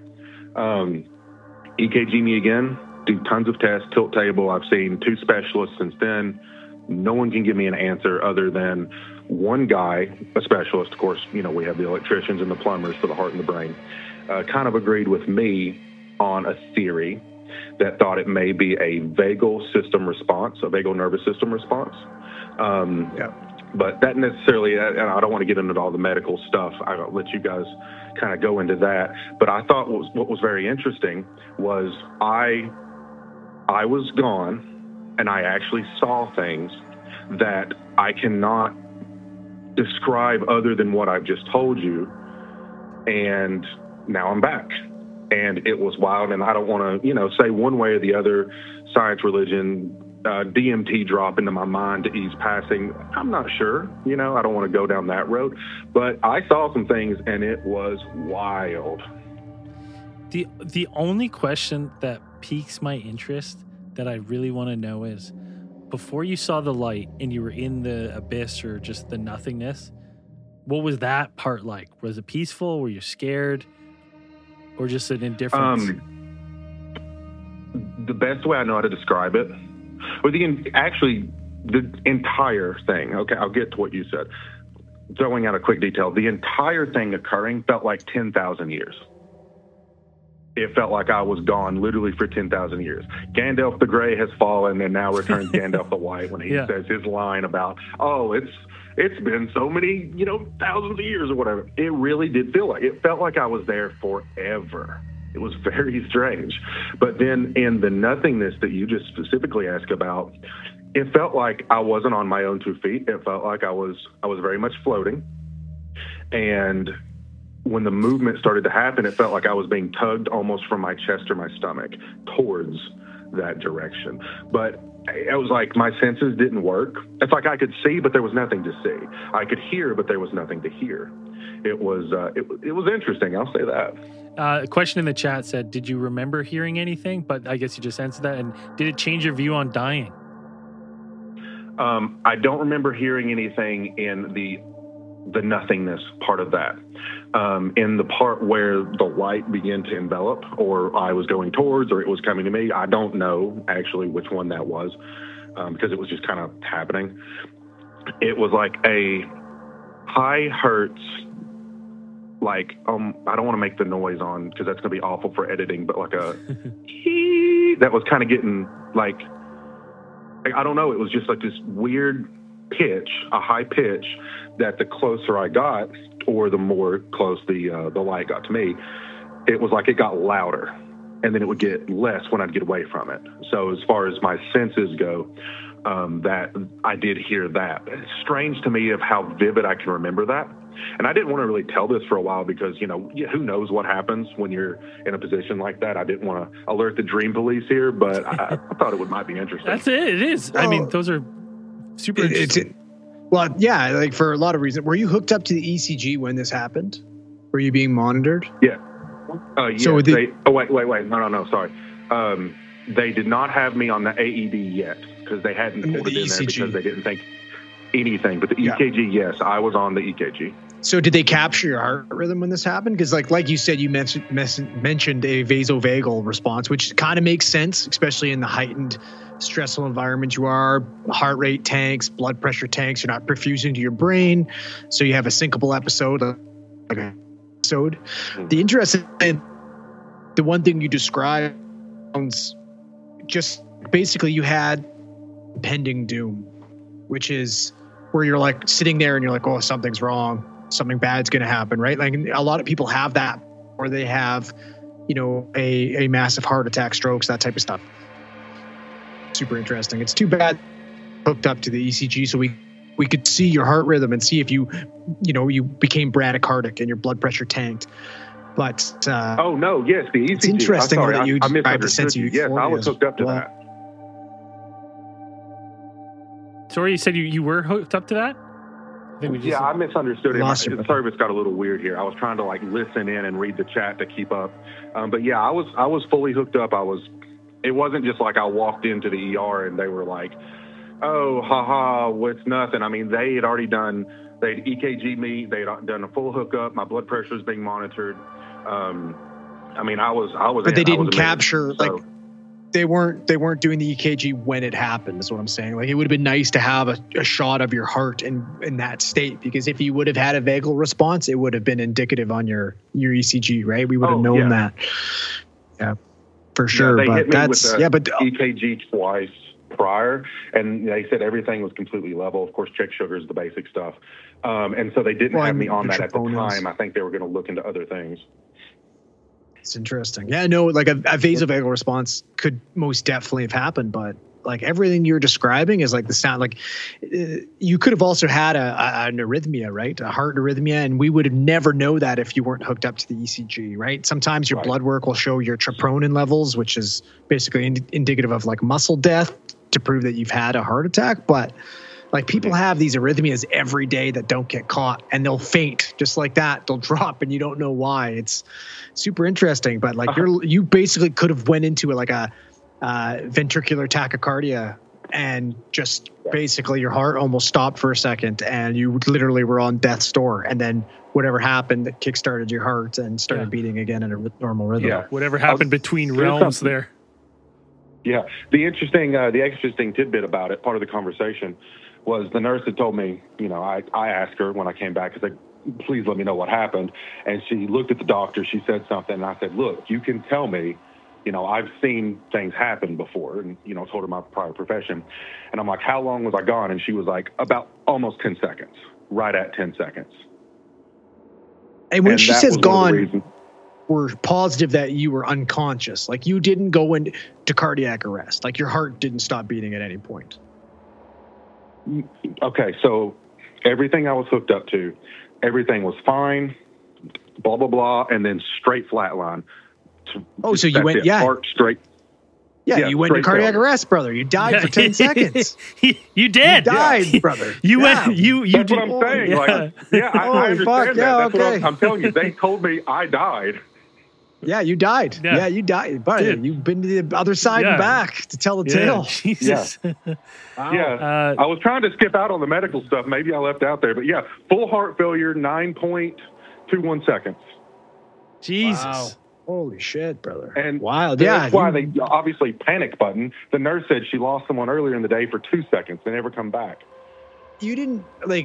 EKG me again. Do tons of tests, tilt table. I've seen 2 specialists since then. No one can give me an answer other than one guy, a specialist. Of course, you know, we have the electricians and the plumbers for the heart and the brain, kind of agreed with me on a theory that thought it may be a vagal nervous system response. But that necessarily, and I don't want to get into all the medical stuff. I'll let you guys kind of go into that. But I thought what was very interesting was I was gone, and I actually saw things that I cannot describe other than what I've just told you. And now I'm back. And it was wild, and I don't want to, you know, say one way or the other, science, religion, DMT drop into my mind to ease passing. I'm not sure, you know, I don't want to go down that road, but I saw some things, and it was wild. The only question that piques my interest that I really want to know is, before you saw the light and you were in the abyss or just the nothingness, what was that part like? Was it peaceful? Were you scared? Or just an indifference? The best way I know how to describe it, or the entire thing, okay, I'll get to what you said. Throwing out a quick detail, the entire thing occurring felt like 10,000 years. It felt like I was gone literally for 10,000 years. Gandalf the Grey has fallen, and now returns Gandalf the White when he says his line about, oh, it's been so many, you know, thousands of years or whatever. It really did feel like, it felt like I was there forever. It was very strange. But then in the nothingness that you just specifically asked about, it felt like I wasn't on my own 2 feet. It felt like I was very much floating. And when the movement started to happen, it felt like I was being tugged almost from my chest or my stomach towards that direction. But it was like my senses didn't work. It's like I could see, but there was nothing to see. I could hear, but there was nothing to hear. It was interesting. I'll say that. A question in the chat said, did you remember hearing anything? But I guess you just answered that. And did it change your view on dying? I don't remember hearing anything in the nothingness part of that. In the part where the light began to envelop, or I was going towards, or it was coming to me, I don't know actually which one that was, because it was just kind of happening. It was like a high hertz, like, I don't want to make the noise on because that's going to be awful for editing, but like a that was kind of getting like, I don't know, it was just like this weird pitch, a high pitch, that the closer I got, or the more close the light got to me, it was like it got louder, and then it would get less when I'd get away from it. So as far as my senses go, that I did hear that. It's strange to me of how vivid I can remember that. And I didn't want to really tell this for a while because, who knows what happens when you're in a position like that. I didn't want to alert the dream police here, but I thought might be interesting. That's it. It is. I mean, those are super interesting. Well, yeah, like for a lot of reasons. Were you hooked up to the ECG when this happened? Were you being monitored? Yeah. Yeah. So wait. No, sorry. They did not have me on the AED yet because they hadn't pulled it in there because they didn't think anything. But the EKG, yes, I was on the EKG. So did they capture your heart rhythm when this happened? Because like you said, you mentioned a vasovagal response, which kind of makes sense, especially in the heightened stressful environment you are. Heart rate tanks, blood pressure tanks. You're not perfusing to your brain, so you have a syncopal episode. The interesting, the one thing you described sounds just basically you had pending doom, which is where you're like sitting there and you're like, oh, something's wrong. Something bad's going to happen, right? Like a lot of people have that, or they have, a massive heart attack, strokes, that type of stuff. Super interesting. It's too bad hooked up to the ECG so we could see your heart rhythm and see if you became bradycardic and your blood pressure tanked. But the ECG. It's interesting that you described the sense of euphoria. Yes, I was hooked up to that. Sorry, you said you were hooked up to that? I misunderstood it. The service got a little weird here. I was trying to listen in and read the chat to keep up. But yeah, I was fully hooked up. It wasn't just like I walked into the ER and they were like, oh, haha, it's nothing. I mean, they had already done, they'd EKG me, they'd done a full hookup. My blood pressure was being monitored. I mean, I was. But they didn't capture, they weren't doing the EKG when it happened, is what I'm saying. Like, it would have been nice to have a shot of your heart in that state, because if you would have had a vagal response, it would have been indicative on your ECG, right? We would have known that. Yeah, for sure. They hit me with EKG twice prior, and they said everything was completely level. Of course, check sugars, the basic stuff. And so they didn't have me on that at the time. I think they were going to look into other things. It's interesting. Yeah, no, like a vasovagal response could most definitely have happened, but like everything you're describing is like the sound, like you could have also had an arrhythmia, right? A heart arrhythmia, and we would have never know that if you weren't hooked up to the ECG, right? Sometimes your blood work will show your troponin levels, which is basically indicative of like muscle death to prove that you've had a heart attack. But like people have these arrhythmias every day that don't get caught, and they'll faint just like that. They'll drop and you don't know why. It's super interesting. But like you basically could have went into like a ventricular tachycardia and just basically your heart almost stopped for a second and you literally were on death's door. And then whatever happened that kickstarted your heart and started beating again in a normal rhythm. Yeah. Whatever happened between realms there. Yeah. The interesting tidbit about it, part of the conversation, was the nurse had told me, I asked her when I came back, because please let me know what happened. And she looked at the doctor, she said something, and I said, look, you can tell me, I've seen things happen before, and, told her my prior profession. And I'm like, how long was I gone? And she was like, about almost 10 seconds, right at 10 seconds. And when she says gone, we're positive that you were unconscious. Like you didn't go into cardiac arrest. Like your heart didn't stop beating at any point. Okay, so everything I was hooked up to, everything was fine, blah, blah, blah, and then straight flatline. So you went, heart straight. Yeah, you went to cardiac arrest, brother. You died for 10 seconds. You did. You died, brother. You went. You That's did. what I'm saying. I understand that. That's what I'm telling you. They told me I died. Yeah, you died. Yeah, you died. But you've been to the other side and back to tell the tale. Jesus. Yeah. I was trying to skip out on the medical stuff. Maybe I left out there. But yeah, full heart failure, 9.21 seconds. Jesus. Wow. Holy shit, brother. And wild. That's why they obviously panic button. The nurse said she lost someone earlier in the day for 2 seconds. They never come back. You didn't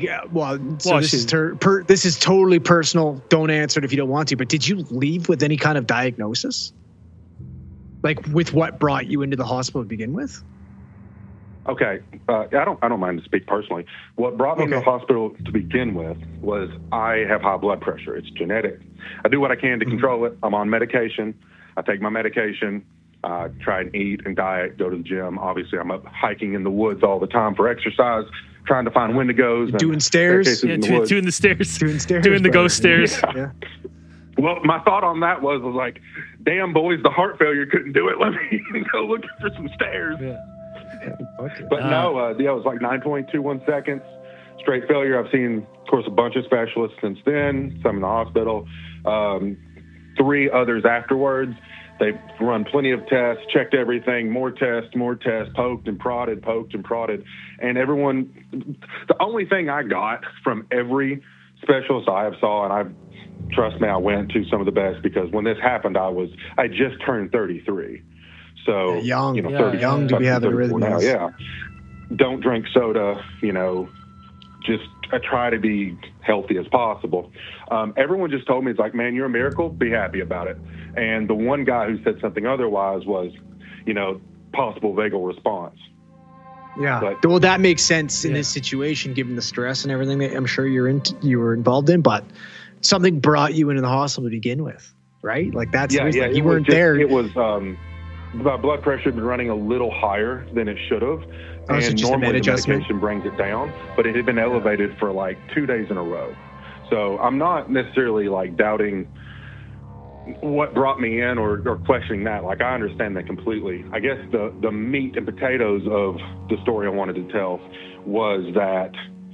this is totally personal. Don't answer it if you don't want to. But did you leave with any kind of diagnosis? Like with what brought you into the hospital to begin with? Okay, I don't mind to speak personally. What brought me to the hospital to begin with was I have high blood pressure. It's genetic. I do what I can to control it. I'm on medication. I take my medication. Try and eat and diet. Go to the gym. Obviously, I'm up hiking in the woods all the time for exercise. trying to find Wendigos. And doing stairs? Yeah, doing the stairs. Doing stairs. Doing the ghost stairs. Yeah. Well, my thought on that was like, damn, boys, the heart failure couldn't do it. Let me go looking for some stairs. Yeah. But no, it was like 9.21 seconds. Straight failure. I've seen, of course, a bunch of specialists since then, some in the hospital, 3 others afterwards. They've run plenty of tests, checked everything, more tests, poked and prodded. And everyone, the only thing I got from every specialist I have saw, and trust me, I went to some of the best, because when this happened, I just turned 33. So, young, 30, young to be having arrhythmias. now, yeah. Don't drink soda, just try to be healthy as possible. Everyone just told me, it's like, man, you're a miracle. Be happy about it. And the one guy who said something otherwise was, possible vagal response. Yeah. But, well, that makes sense in this situation, given the stress and everything that I'm sure you were involved in, but something brought you into the hospital to begin with, right? Like that's the reason. You weren't there. It was, my blood pressure had been running a little higher than it should have. And so just normally the adjustment medication brings it down, but it had been elevated for like 2 days in a row. So I'm not necessarily like doubting what brought me in or questioning that. Like, I understand that completely. I guess the meat and potatoes of the story I wanted to tell was that,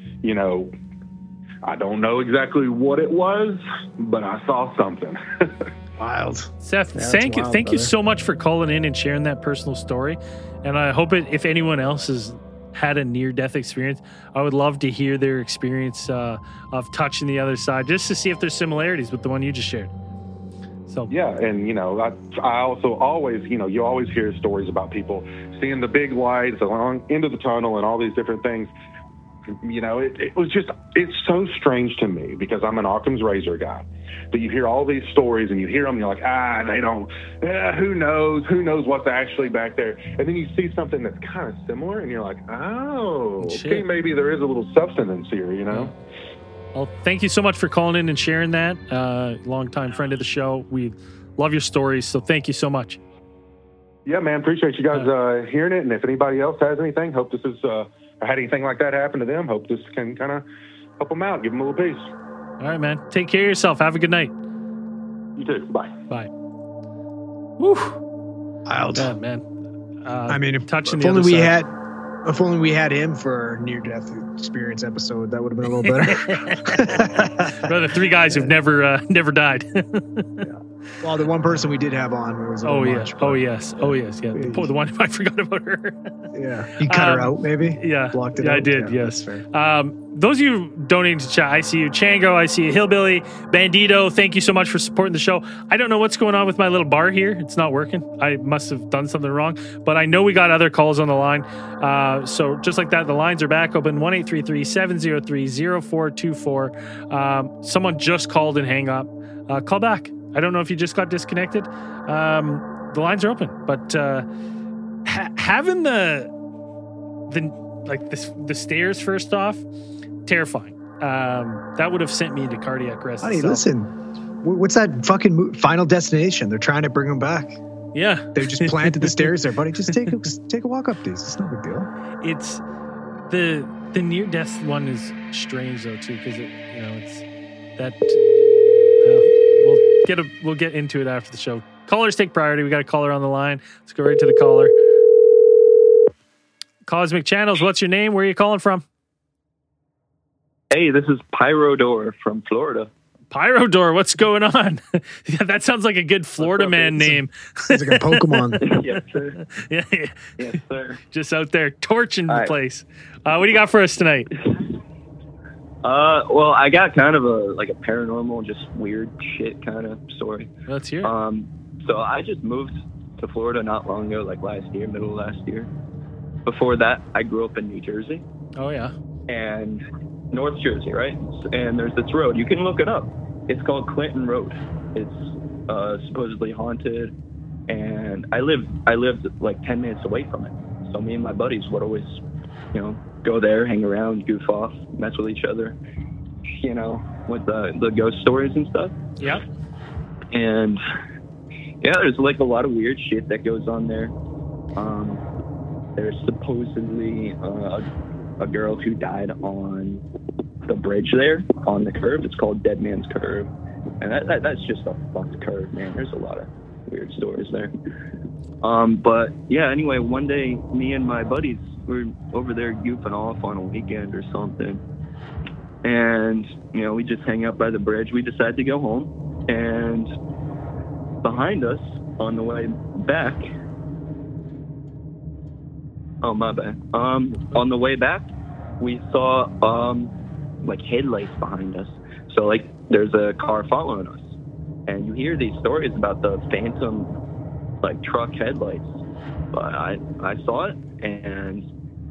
I don't know exactly what it was, but I saw something. Wild. Seth, thank you so much for calling in and sharing that personal story. And I hope if anyone else has had a near-death experience, I would love to hear their experience of touching the other side, just to see if there's similarities with the one you just shared. So yeah, and I also always, you always hear stories about people seeing the big lights along into the tunnel and all these different things. It's so strange to me, because I'm an Occam's razor guy. But you hear all these stories and you hear them and you're like, they don't, who knows what's actually back there. And then you see something that's kind of similar and you're like, okay, maybe there is a little substance here, Well, thank you so much for calling in and sharing that. Longtime friend of the show. We love your stories, so thank you so much. Yeah, man, appreciate you guys hearing it. And if anybody else has anything, hope this is, had anything like that happen to them, hope this can kind of help them out, give them a little peace. All right, man. Take care of yourself. Have a good night. You too. Bye. Bye. Woo. Wild. Yeah, man. If only we had him for our near-death experience episode, that would have been a little better. Brother, 3 guys who've never died. Yeah. Well, the one person we did have on was yes. Yeah. The one, I forgot about her. Yeah. You cut her out, maybe? Yeah. Blocked it out? out? I did, yes. Those of you donating to chat, I see you. Chango, I see you. Hillbilly, Bandito, thank you so much for supporting the show. I don't know what's going on with my little bar here. It's not working. I must have done something wrong, but I know we got other calls on the line. So just like that, the lines are back open, 1-833-703-0424. Someone just called and hang up. Call back. I don't know if you just got disconnected. The lines are open, but having the stairs first off, terrifying. That would have sent me into cardiac arrest. Honey, listen, what's that fucking Final Destination? They're trying to bring them back. Yeah, they just planted the stairs there, buddy. Just take a walk up these. It's no big deal. It's the near death one is strange though too, because it's that. We'll get into it after the show. Callers take priority. We got a caller on the line. Let's go right to the caller. Cosmic Channels, what's your name? Where are you calling from? Hey, this is Pyrodor from Florida. Pyrodor, what's going on? Yeah, that sounds like a good Florida man name. Sounds like a Pokemon. Yes, sir. Yeah. Yes, sir. Just out there torching the place. What do you got for us tonight? Well, I got kind of a paranormal, just weird shit kind of story. Let's hear it. So I just moved to Florida not long ago, middle of last year. Before that, I grew up in New Jersey. Oh, yeah. And North Jersey, right? And there's this road. You can look it up. It's called Clinton Road. It's supposedly haunted. And I lived 10 minutes away from it. So me and my buddies would always, go there, hang around, goof off, mess with each other, with the ghost stories and stuff. Yeah. And yeah, there's a lot of weird shit that goes on there. There's supposedly a girl who died on the bridge there on the curve. It's called Dead Man's Curve, and that's just a fucked curve, man. There's a lot of weird stories there. But yeah, anyway, one day me and my buddies were over there goofing off on a weekend or something, and we just hang out by the bridge. We decided to go home, and behind us on the way back, oh my bad, on the way back we saw like headlights behind us. So like there's a car following us, and you hear these stories about the phantom like truck headlights, but I saw it, and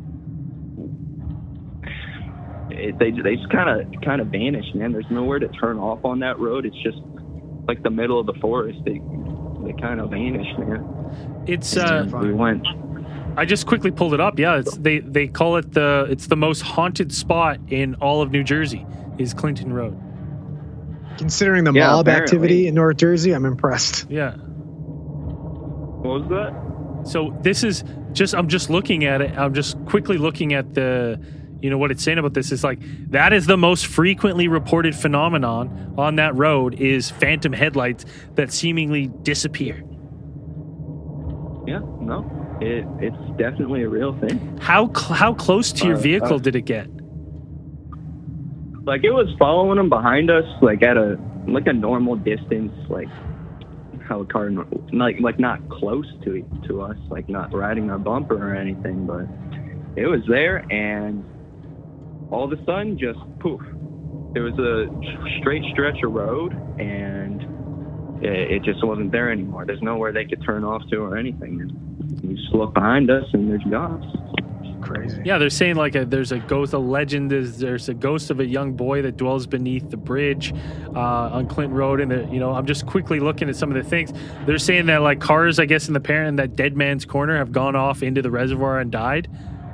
they just kind of vanished, man. There's nowhere to turn off on that road. It's just like the middle of the forest. They kind of vanished, man. It's we went. I just quickly pulled it up. Yeah, they call it it's the most haunted spot in all of New Jersey is Clinton Road. Considering the mob activity in North Jersey, I'm impressed. Yeah. What was that? So this is I'm just looking at it. I'm just quickly looking at the, what it's saying about this is like, that is the most frequently reported phenomenon on that road is phantom headlights that seemingly disappear. Yeah, no, it's definitely a real thing. How close to your vehicle did it get? Like it was following them behind us, like at a normal distance, like how a car, like not close to us, like not riding our bumper or anything, but it was there, and all of a sudden, just poof, there was a straight stretch of road, and it just wasn't there anymore. There's nowhere they could turn off to or anything. And you just look behind us, and there's gone. Crazy. Yeah, they're saying like there's a ghost. A legend is there's a ghost of a young boy that dwells beneath the bridge on Clinton Road, and I'm just quickly looking at some of the things. They're saying that like cars, I guess, in that Dead Man's Corner have gone off into the reservoir and died.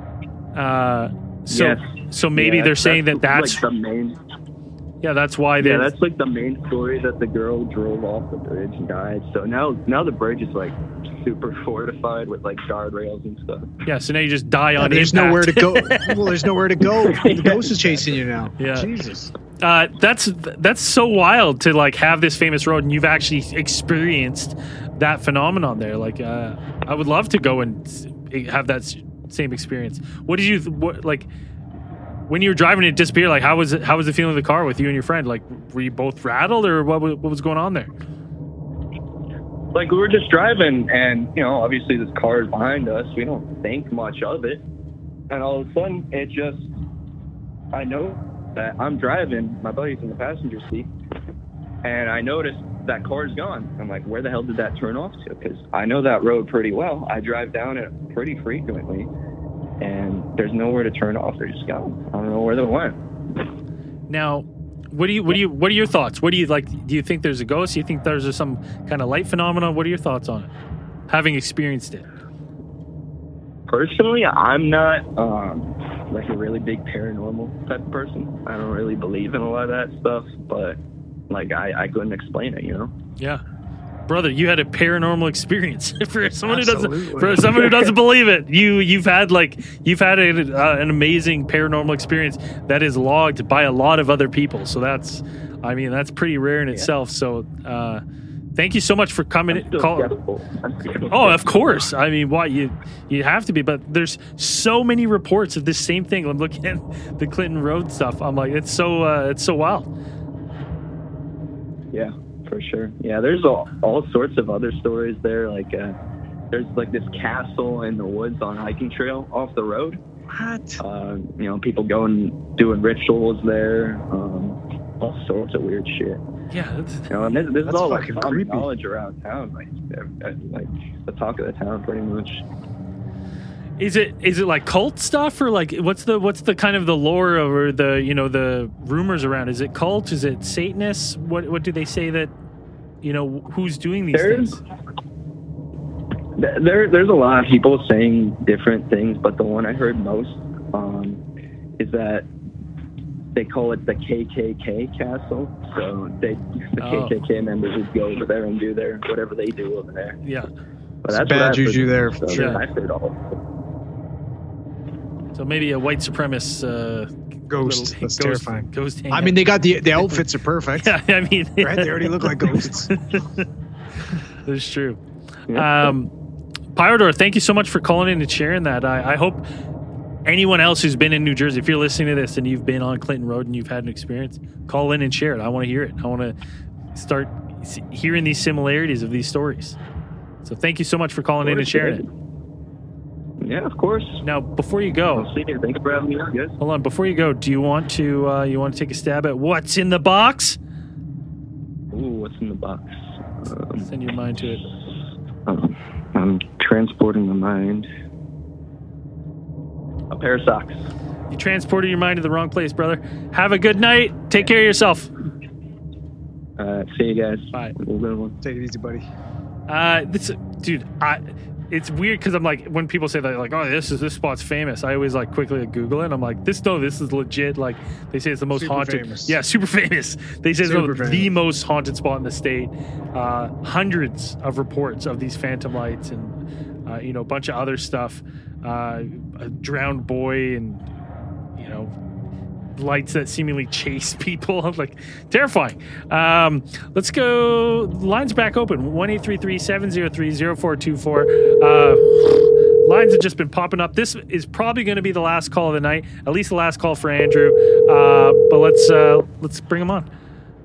So maybe they're saying that's like the main. Yeah, that's why they. Yeah, that's like the main story, that the girl drove off the bridge and died. So now the bridge is like super fortified with like guardrails and stuff. Yeah, so now you just die on there's impact. Nowhere to go. Well, there's nowhere to go. The ghost is chasing you now. Yeah. Jesus. That's so wild to like have this famous road and you've actually experienced that phenomenon there. Like, I would love to go and have that same experience. What when you were driving it disappeared, like how was the feeling of the car with you and your friend? Like, were you both rattled, or what was going on there? Like, we were just driving, and obviously this car is behind us. We don't think much of it, and all of a sudden I know that I'm driving, my buddy's in the passenger seat, and I noticed that car's gone. I'm like, where the hell did that turn off to? Because I know that road pretty well. I drive down it pretty frequently. And there's nowhere to turn off. They're just gone. I don't know where they went. Now, what are your thoughts? What do you like? Do you think there's a ghost? Do you think there's some kind of light phenomenon? What are your thoughts on it, having experienced it? Personally, I'm not like a really big paranormal type of person. I don't really believe in a lot of that stuff, but like I couldn't explain it, Yeah. Brother, you had a paranormal experience. For someone who doesn't believe it, you've had an amazing paranormal experience that is logged by a lot of other people. So that's pretty rare in itself. So thank you so much for coming. Oh, of course. I mean, why you have to be, but there's so many reports of this same thing. I'm looking at the Clinton Road stuff. I'm like, it's so wild. Yeah. For sure. Yeah, there's all sorts of other stories there. Like there's like this castle in the woods on a hiking trail off the road. What? People going doing rituals there. All sorts of weird shit. Yeah, and this is all like creepy knowledge around town, like the talk of the town, pretty much. Is it like cult stuff, or like what's the kind of the lore or the the rumors around? Is it cult? Is it Satanists? What do they say that who's doing these things? There's a lot of people saying different things, but the one I heard most is that they call it the KKK castle. So the KKK members would go over there and do whatever they do over there. Yeah, but that's bad juju there. So sure. I've heard all. So maybe a white supremacist Ghost. That's terrifying. Ghost. I mean, they got the outfits are perfect. Yeah, I mean, right? They already look like ghosts. That's true. Pyrodor, thank you so much for calling in and sharing that. I hope anyone else who's been in New Jersey, if you're listening to this and you've been on Clinton Road and you've had an experience, call in and share it. I want to hear it. I want to start hearing these similarities of these stories. So thank you so much for calling in and sharing it. Yeah, of course. Now, before you go, I'll see you. Thanks for having me on, guys. hold on. Before you go, do you want to take a stab at what's in the box? Ooh, what's in the box? Send your mind to it. I'm transporting my mind. A pair of socks. You transported your mind to the wrong place, brother. Have a good night. Take care of yourself. See you guys. Bye. Good one. Take it easy, buddy. It's weird because I'm like, when people say that, like, oh, this spot's famous, I always like quickly Google it. And I'm like, this is legit. Like, they say it's the most Super haunted. famous. Yeah, super famous. They say Super it's the most haunted spot in the state. Hundreds of reports of these phantom lights and a bunch of other stuff. A drowned boy and lights that seemingly chase people. Like, terrifying. Let's go. Lines back open. 1-833-703-0424. Lines have just been popping up. This is probably going to be the last call of the night, at least the last call for Andrew. But let's bring him on.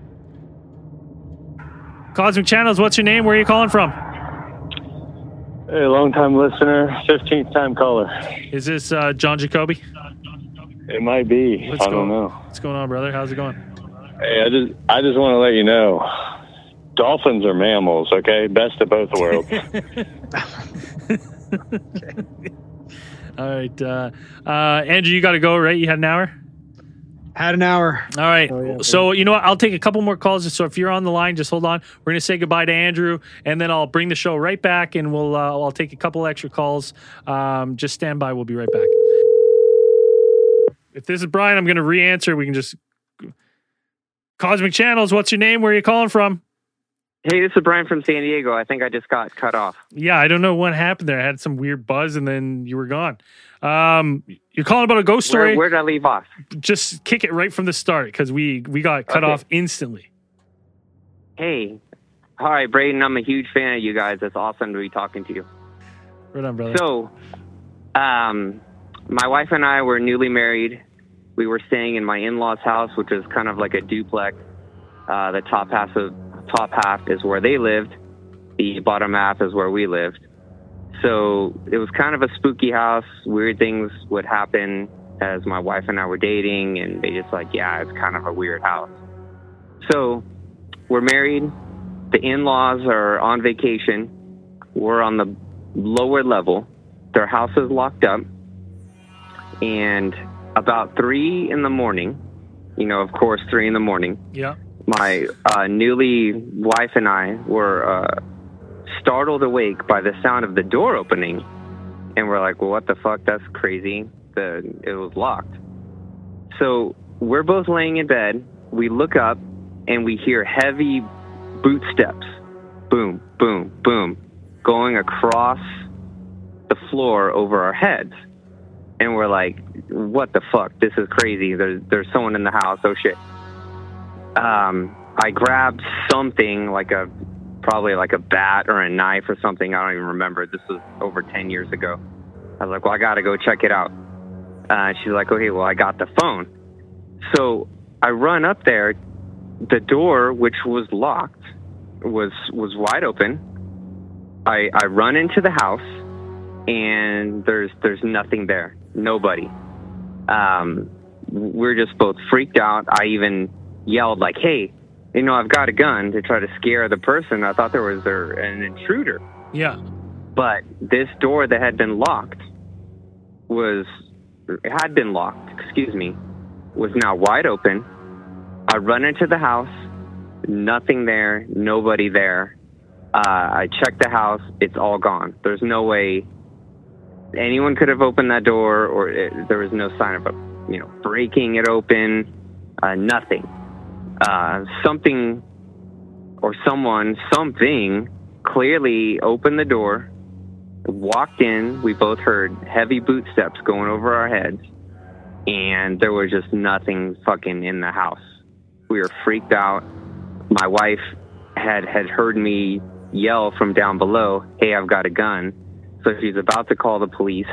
Cosmic Channels, what's your name? Where are you calling from? Hey, long-time listener, 15th time caller. Is this John Jacoby? It might be. I don't know. What's going on, brother? How's it going? Hey, I just want to let you know, dolphins are mammals, okay? Best of both worlds. All right. Andrew, you got to go, right? You had an hour? Had an hour. All right. So, you know what? I'll take a couple more calls. So if you're on the line, just hold on. We're going to say goodbye to Andrew, and then I'll bring the show right back, and I'll take a couple extra calls. Just stand by. We'll be right back. If this is Brian, I'm going to re-answer. We can just... Cosmic Channels, what's your name? Where are you calling from? Hey, this is Brian from San Diego. I think I just got cut off. Yeah, I don't know what happened there. I had some weird buzz, and then you were gone. You're calling about a ghost story? Where did I leave off? Just kick it right from the start, because we got cut off instantly. Hey. All right, Braden, I'm a huge fan of you guys. It's awesome to be talking to you. Right on, brother. So, my wife and I were newly married. We were staying in my in-laws' house, which is kind of like a duplex. The top half is where they lived. The bottom half is where we lived. So it was kind of a spooky house. Weird things would happen as my wife and I were dating, and they just like, yeah, it's kind of a weird house. So we're married. The in-laws are on vacation. We're on the lower level. Their house is locked up. And about 3 in the morning, of course, 3 in the morning. Yeah. My newly wife and I were startled awake by the sound of the door opening. And we're like, well, what the fuck? That's crazy. It was locked. So we're both laying in bed. We look up and we hear heavy boot steps. Boom, boom, boom. Going across the floor over our heads. And we're like, what the fuck? This is crazy. There's someone in the house. Oh, shit. I grabbed something probably like a bat or a knife or something. I don't even remember. This was over 10 years ago. I was like, well, I got to go check it out. She's like, okay, well, I got the phone. So I run up there. The door, which was locked, was wide open. I run into the house, and there's nothing there. Nobody. We're just both freaked out. I even yelled like, hey, I've got a gun, to try to scare the person. I thought there was an intruder. Yeah. But this door that had been locked was now wide open. I run into the house, nothing there, nobody there. I checked the house, it's all gone. There's no way anyone could have opened that door, or there was no sign of breaking it open, nothing. Something clearly opened the door, walked in. We both heard heavy boot steps going over our heads, and there was just nothing fucking in the house. We were freaked out. My wife had heard me yell from down below, "Hey, I've got a gun." So she's about to call the police.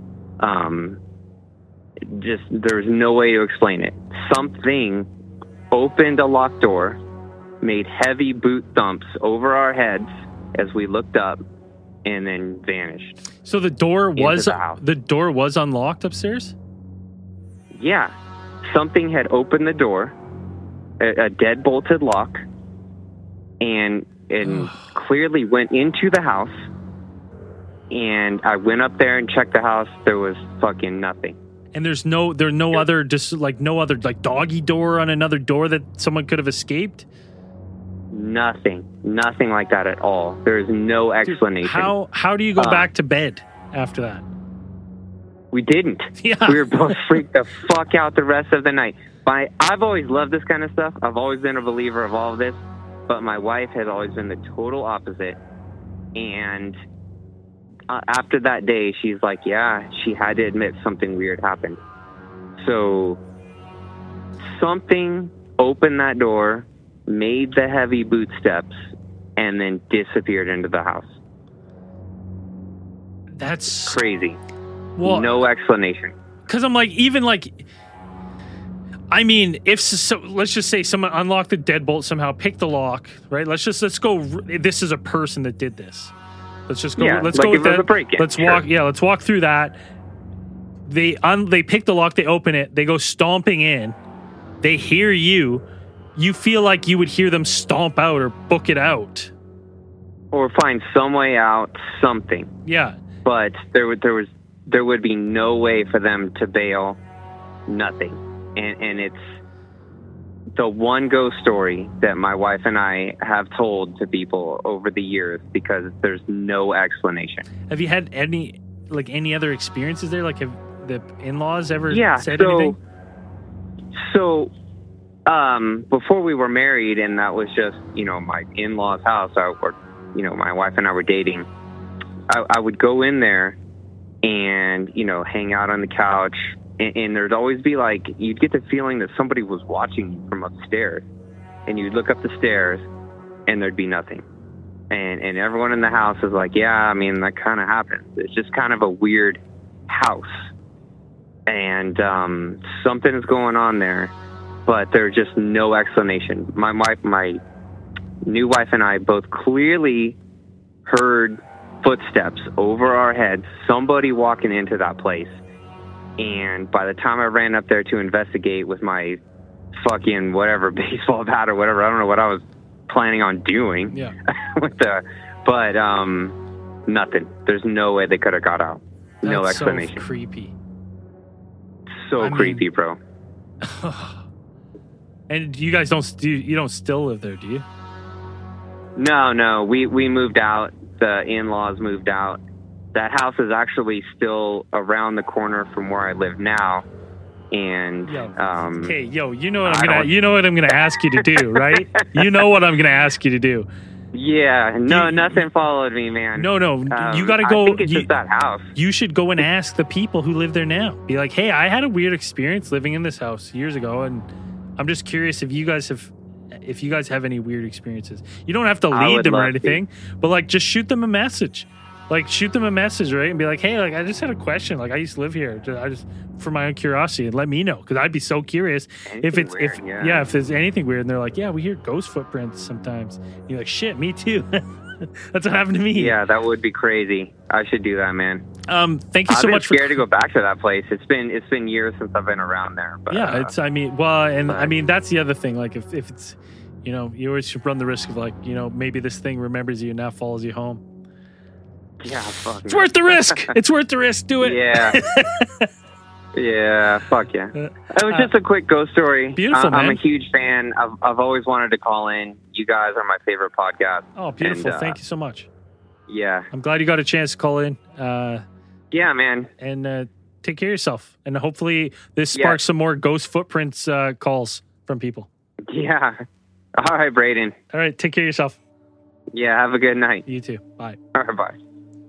Just there's no way to explain it. Something opened a locked door, made heavy boot thumps over our heads as we looked up, and then vanished. So the door was the door was unlocked upstairs? Yeah. Something had opened the door, a dead bolted lock, and clearly went into the house. And I went up there and checked the house. There was fucking nothing. And there's no other doggy door on another door that someone could have escaped? Nothing like that at all. There is no explanation. How do you go back to bed after that? We didn't. Yeah. We were both freaked the fuck out the rest of the night. I've always loved this kind of stuff. I've always been a believer of all of this, but my wife has always been the total opposite. And after that day, she's like, yeah, she had to admit something weird happened. So something opened that door, made the heavy boot steps, and then disappeared into the house. That's crazy. Well, no explanation. Because I'm like, even like, I mean, if so, let's just say someone unlocked the deadbolt somehow, picked the lock, right? Let's go. This is a person that did this. Let's just go. Yeah, let's like go with that. Let's sure. walk. Yeah, let's walk through that. They pick the lock. They open it. They go stomping in. They hear you. You feel like you would hear them stomp out or book it out, or find some way out. Something. Yeah. But there would be no way for them to bail. Nothing. And it's the one ghost story that my wife and I have told to people over the years because there's no explanation. Have you had any other experiences there? Like, have the in-laws ever said anything? So, before we were married, and that was just, my in-laws' house, my wife and I were dating, I would go in there and, hang out on the couch. And there'd always be you'd get the feeling that somebody was watching you from upstairs, and you'd look up the stairs and there'd be nothing. And everyone in the house is like, yeah, I mean, that kind of happens. It's just kind of a weird house. And something is going on there, but there's just no explanation. My new wife and I both clearly heard footsteps over our heads, somebody walking into that place. And by the time I ran up there to investigate with my fucking whatever baseball bat or whatever, I don't know what I was planning on doing. Yeah. But nothing. There's no way they could have got out. No explanation. So creepy. So creepy, bro. And you guys don't still live there, do you? No. We moved out. The in-laws moved out. That house is actually still around the corner from where I live now, and you know what I'm gonna ask you to do, right? You know what I'm gonna ask you to do. Yeah, nothing followed me, man. No, you gotta go. I think it's just that house. You should go and ask the people who live there now. Be like, hey, I had a weird experience living in this house years ago, and I'm just curious if you guys have any weird experiences. You don't have to lead them or anything, but just shoot them a message. Shoot them a message, right? And be like, hey, I just had a question. I used to live here. I just, for my own curiosity, and let me know. Because I'd be so curious if there's anything weird. And they're like, yeah, we hear ghost footprints sometimes. And you're like, shit, me too. That's what happened to me. Yeah, that would be crazy. I should do that, man. Thank you so much. I'm scared to go back to that place. It's been years since I've been around there. But, yeah, that's the other thing. If it's, you always should run the risk of maybe this thing remembers you and now follows you home. Yeah, fuck. It's worth the risk. It's worth the risk. Do it. Yeah. Yeah, fuck yeah. It was just a quick ghost story. Beautiful, man. I'm a huge fan. I've always wanted to call in. You guys are my favorite podcast. Oh, beautiful. Thank you so much. Yeah. I'm glad you got a chance to call in. Yeah, man. And take care of yourself. And hopefully this sparks some more ghost footprints calls from people. Yeah. All right, Braden. All right, take care of yourself. Yeah, have a good night. You too. Bye. All right, bye.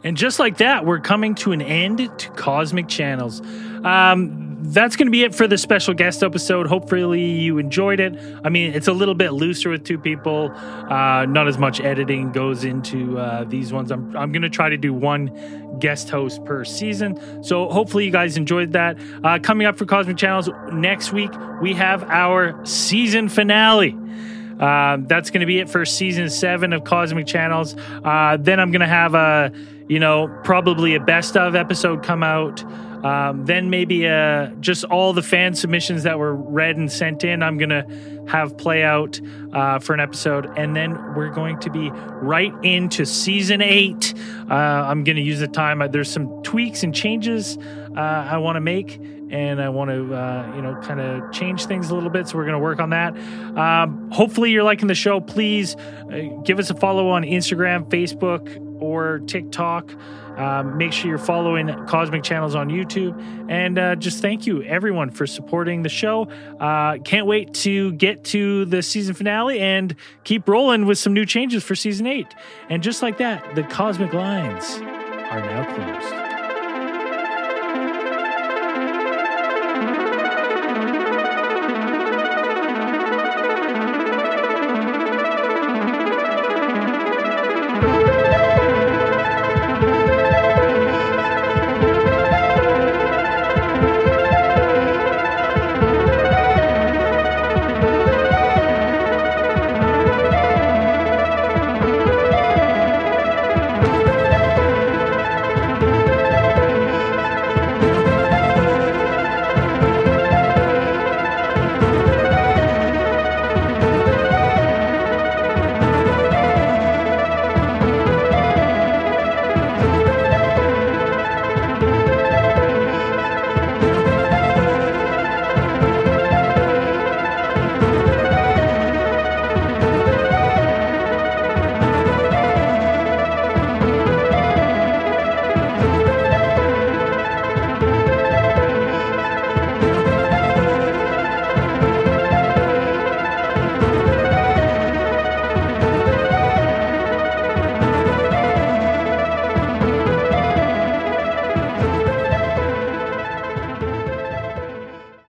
And just like that, we're coming to an end to Cosmic Channels. That's going to be it for the special guest episode. Hopefully you enjoyed it. I mean, it's a little bit looser with two people. Not as much editing goes into these ones. I'm going to try to do one guest host per season. So hopefully you guys enjoyed that. Coming up for Cosmic Channels next week, we have our season finale. That's going to be it for season 7 of Cosmic Channels. Then I'm going to have probably a best of episode come out. Then maybe just all the fan submissions that were read and sent in, I'm going to have play out for an episode. And then we're going to be right into season 8. I'm going to use the time. There's some tweaks and changes I want to make. And I want to, kind of change things a little bit. So we're going to work on that. Hopefully you're liking the show. Please give us a follow on Instagram, Facebook, or TikTok. Make sure you're following Cosmic Channels on YouTube. And just thank you, everyone, for supporting the show. Can't wait to get to the season finale and keep rolling with some new changes for season 8. And just like that, the Cosmic Lines are now closed.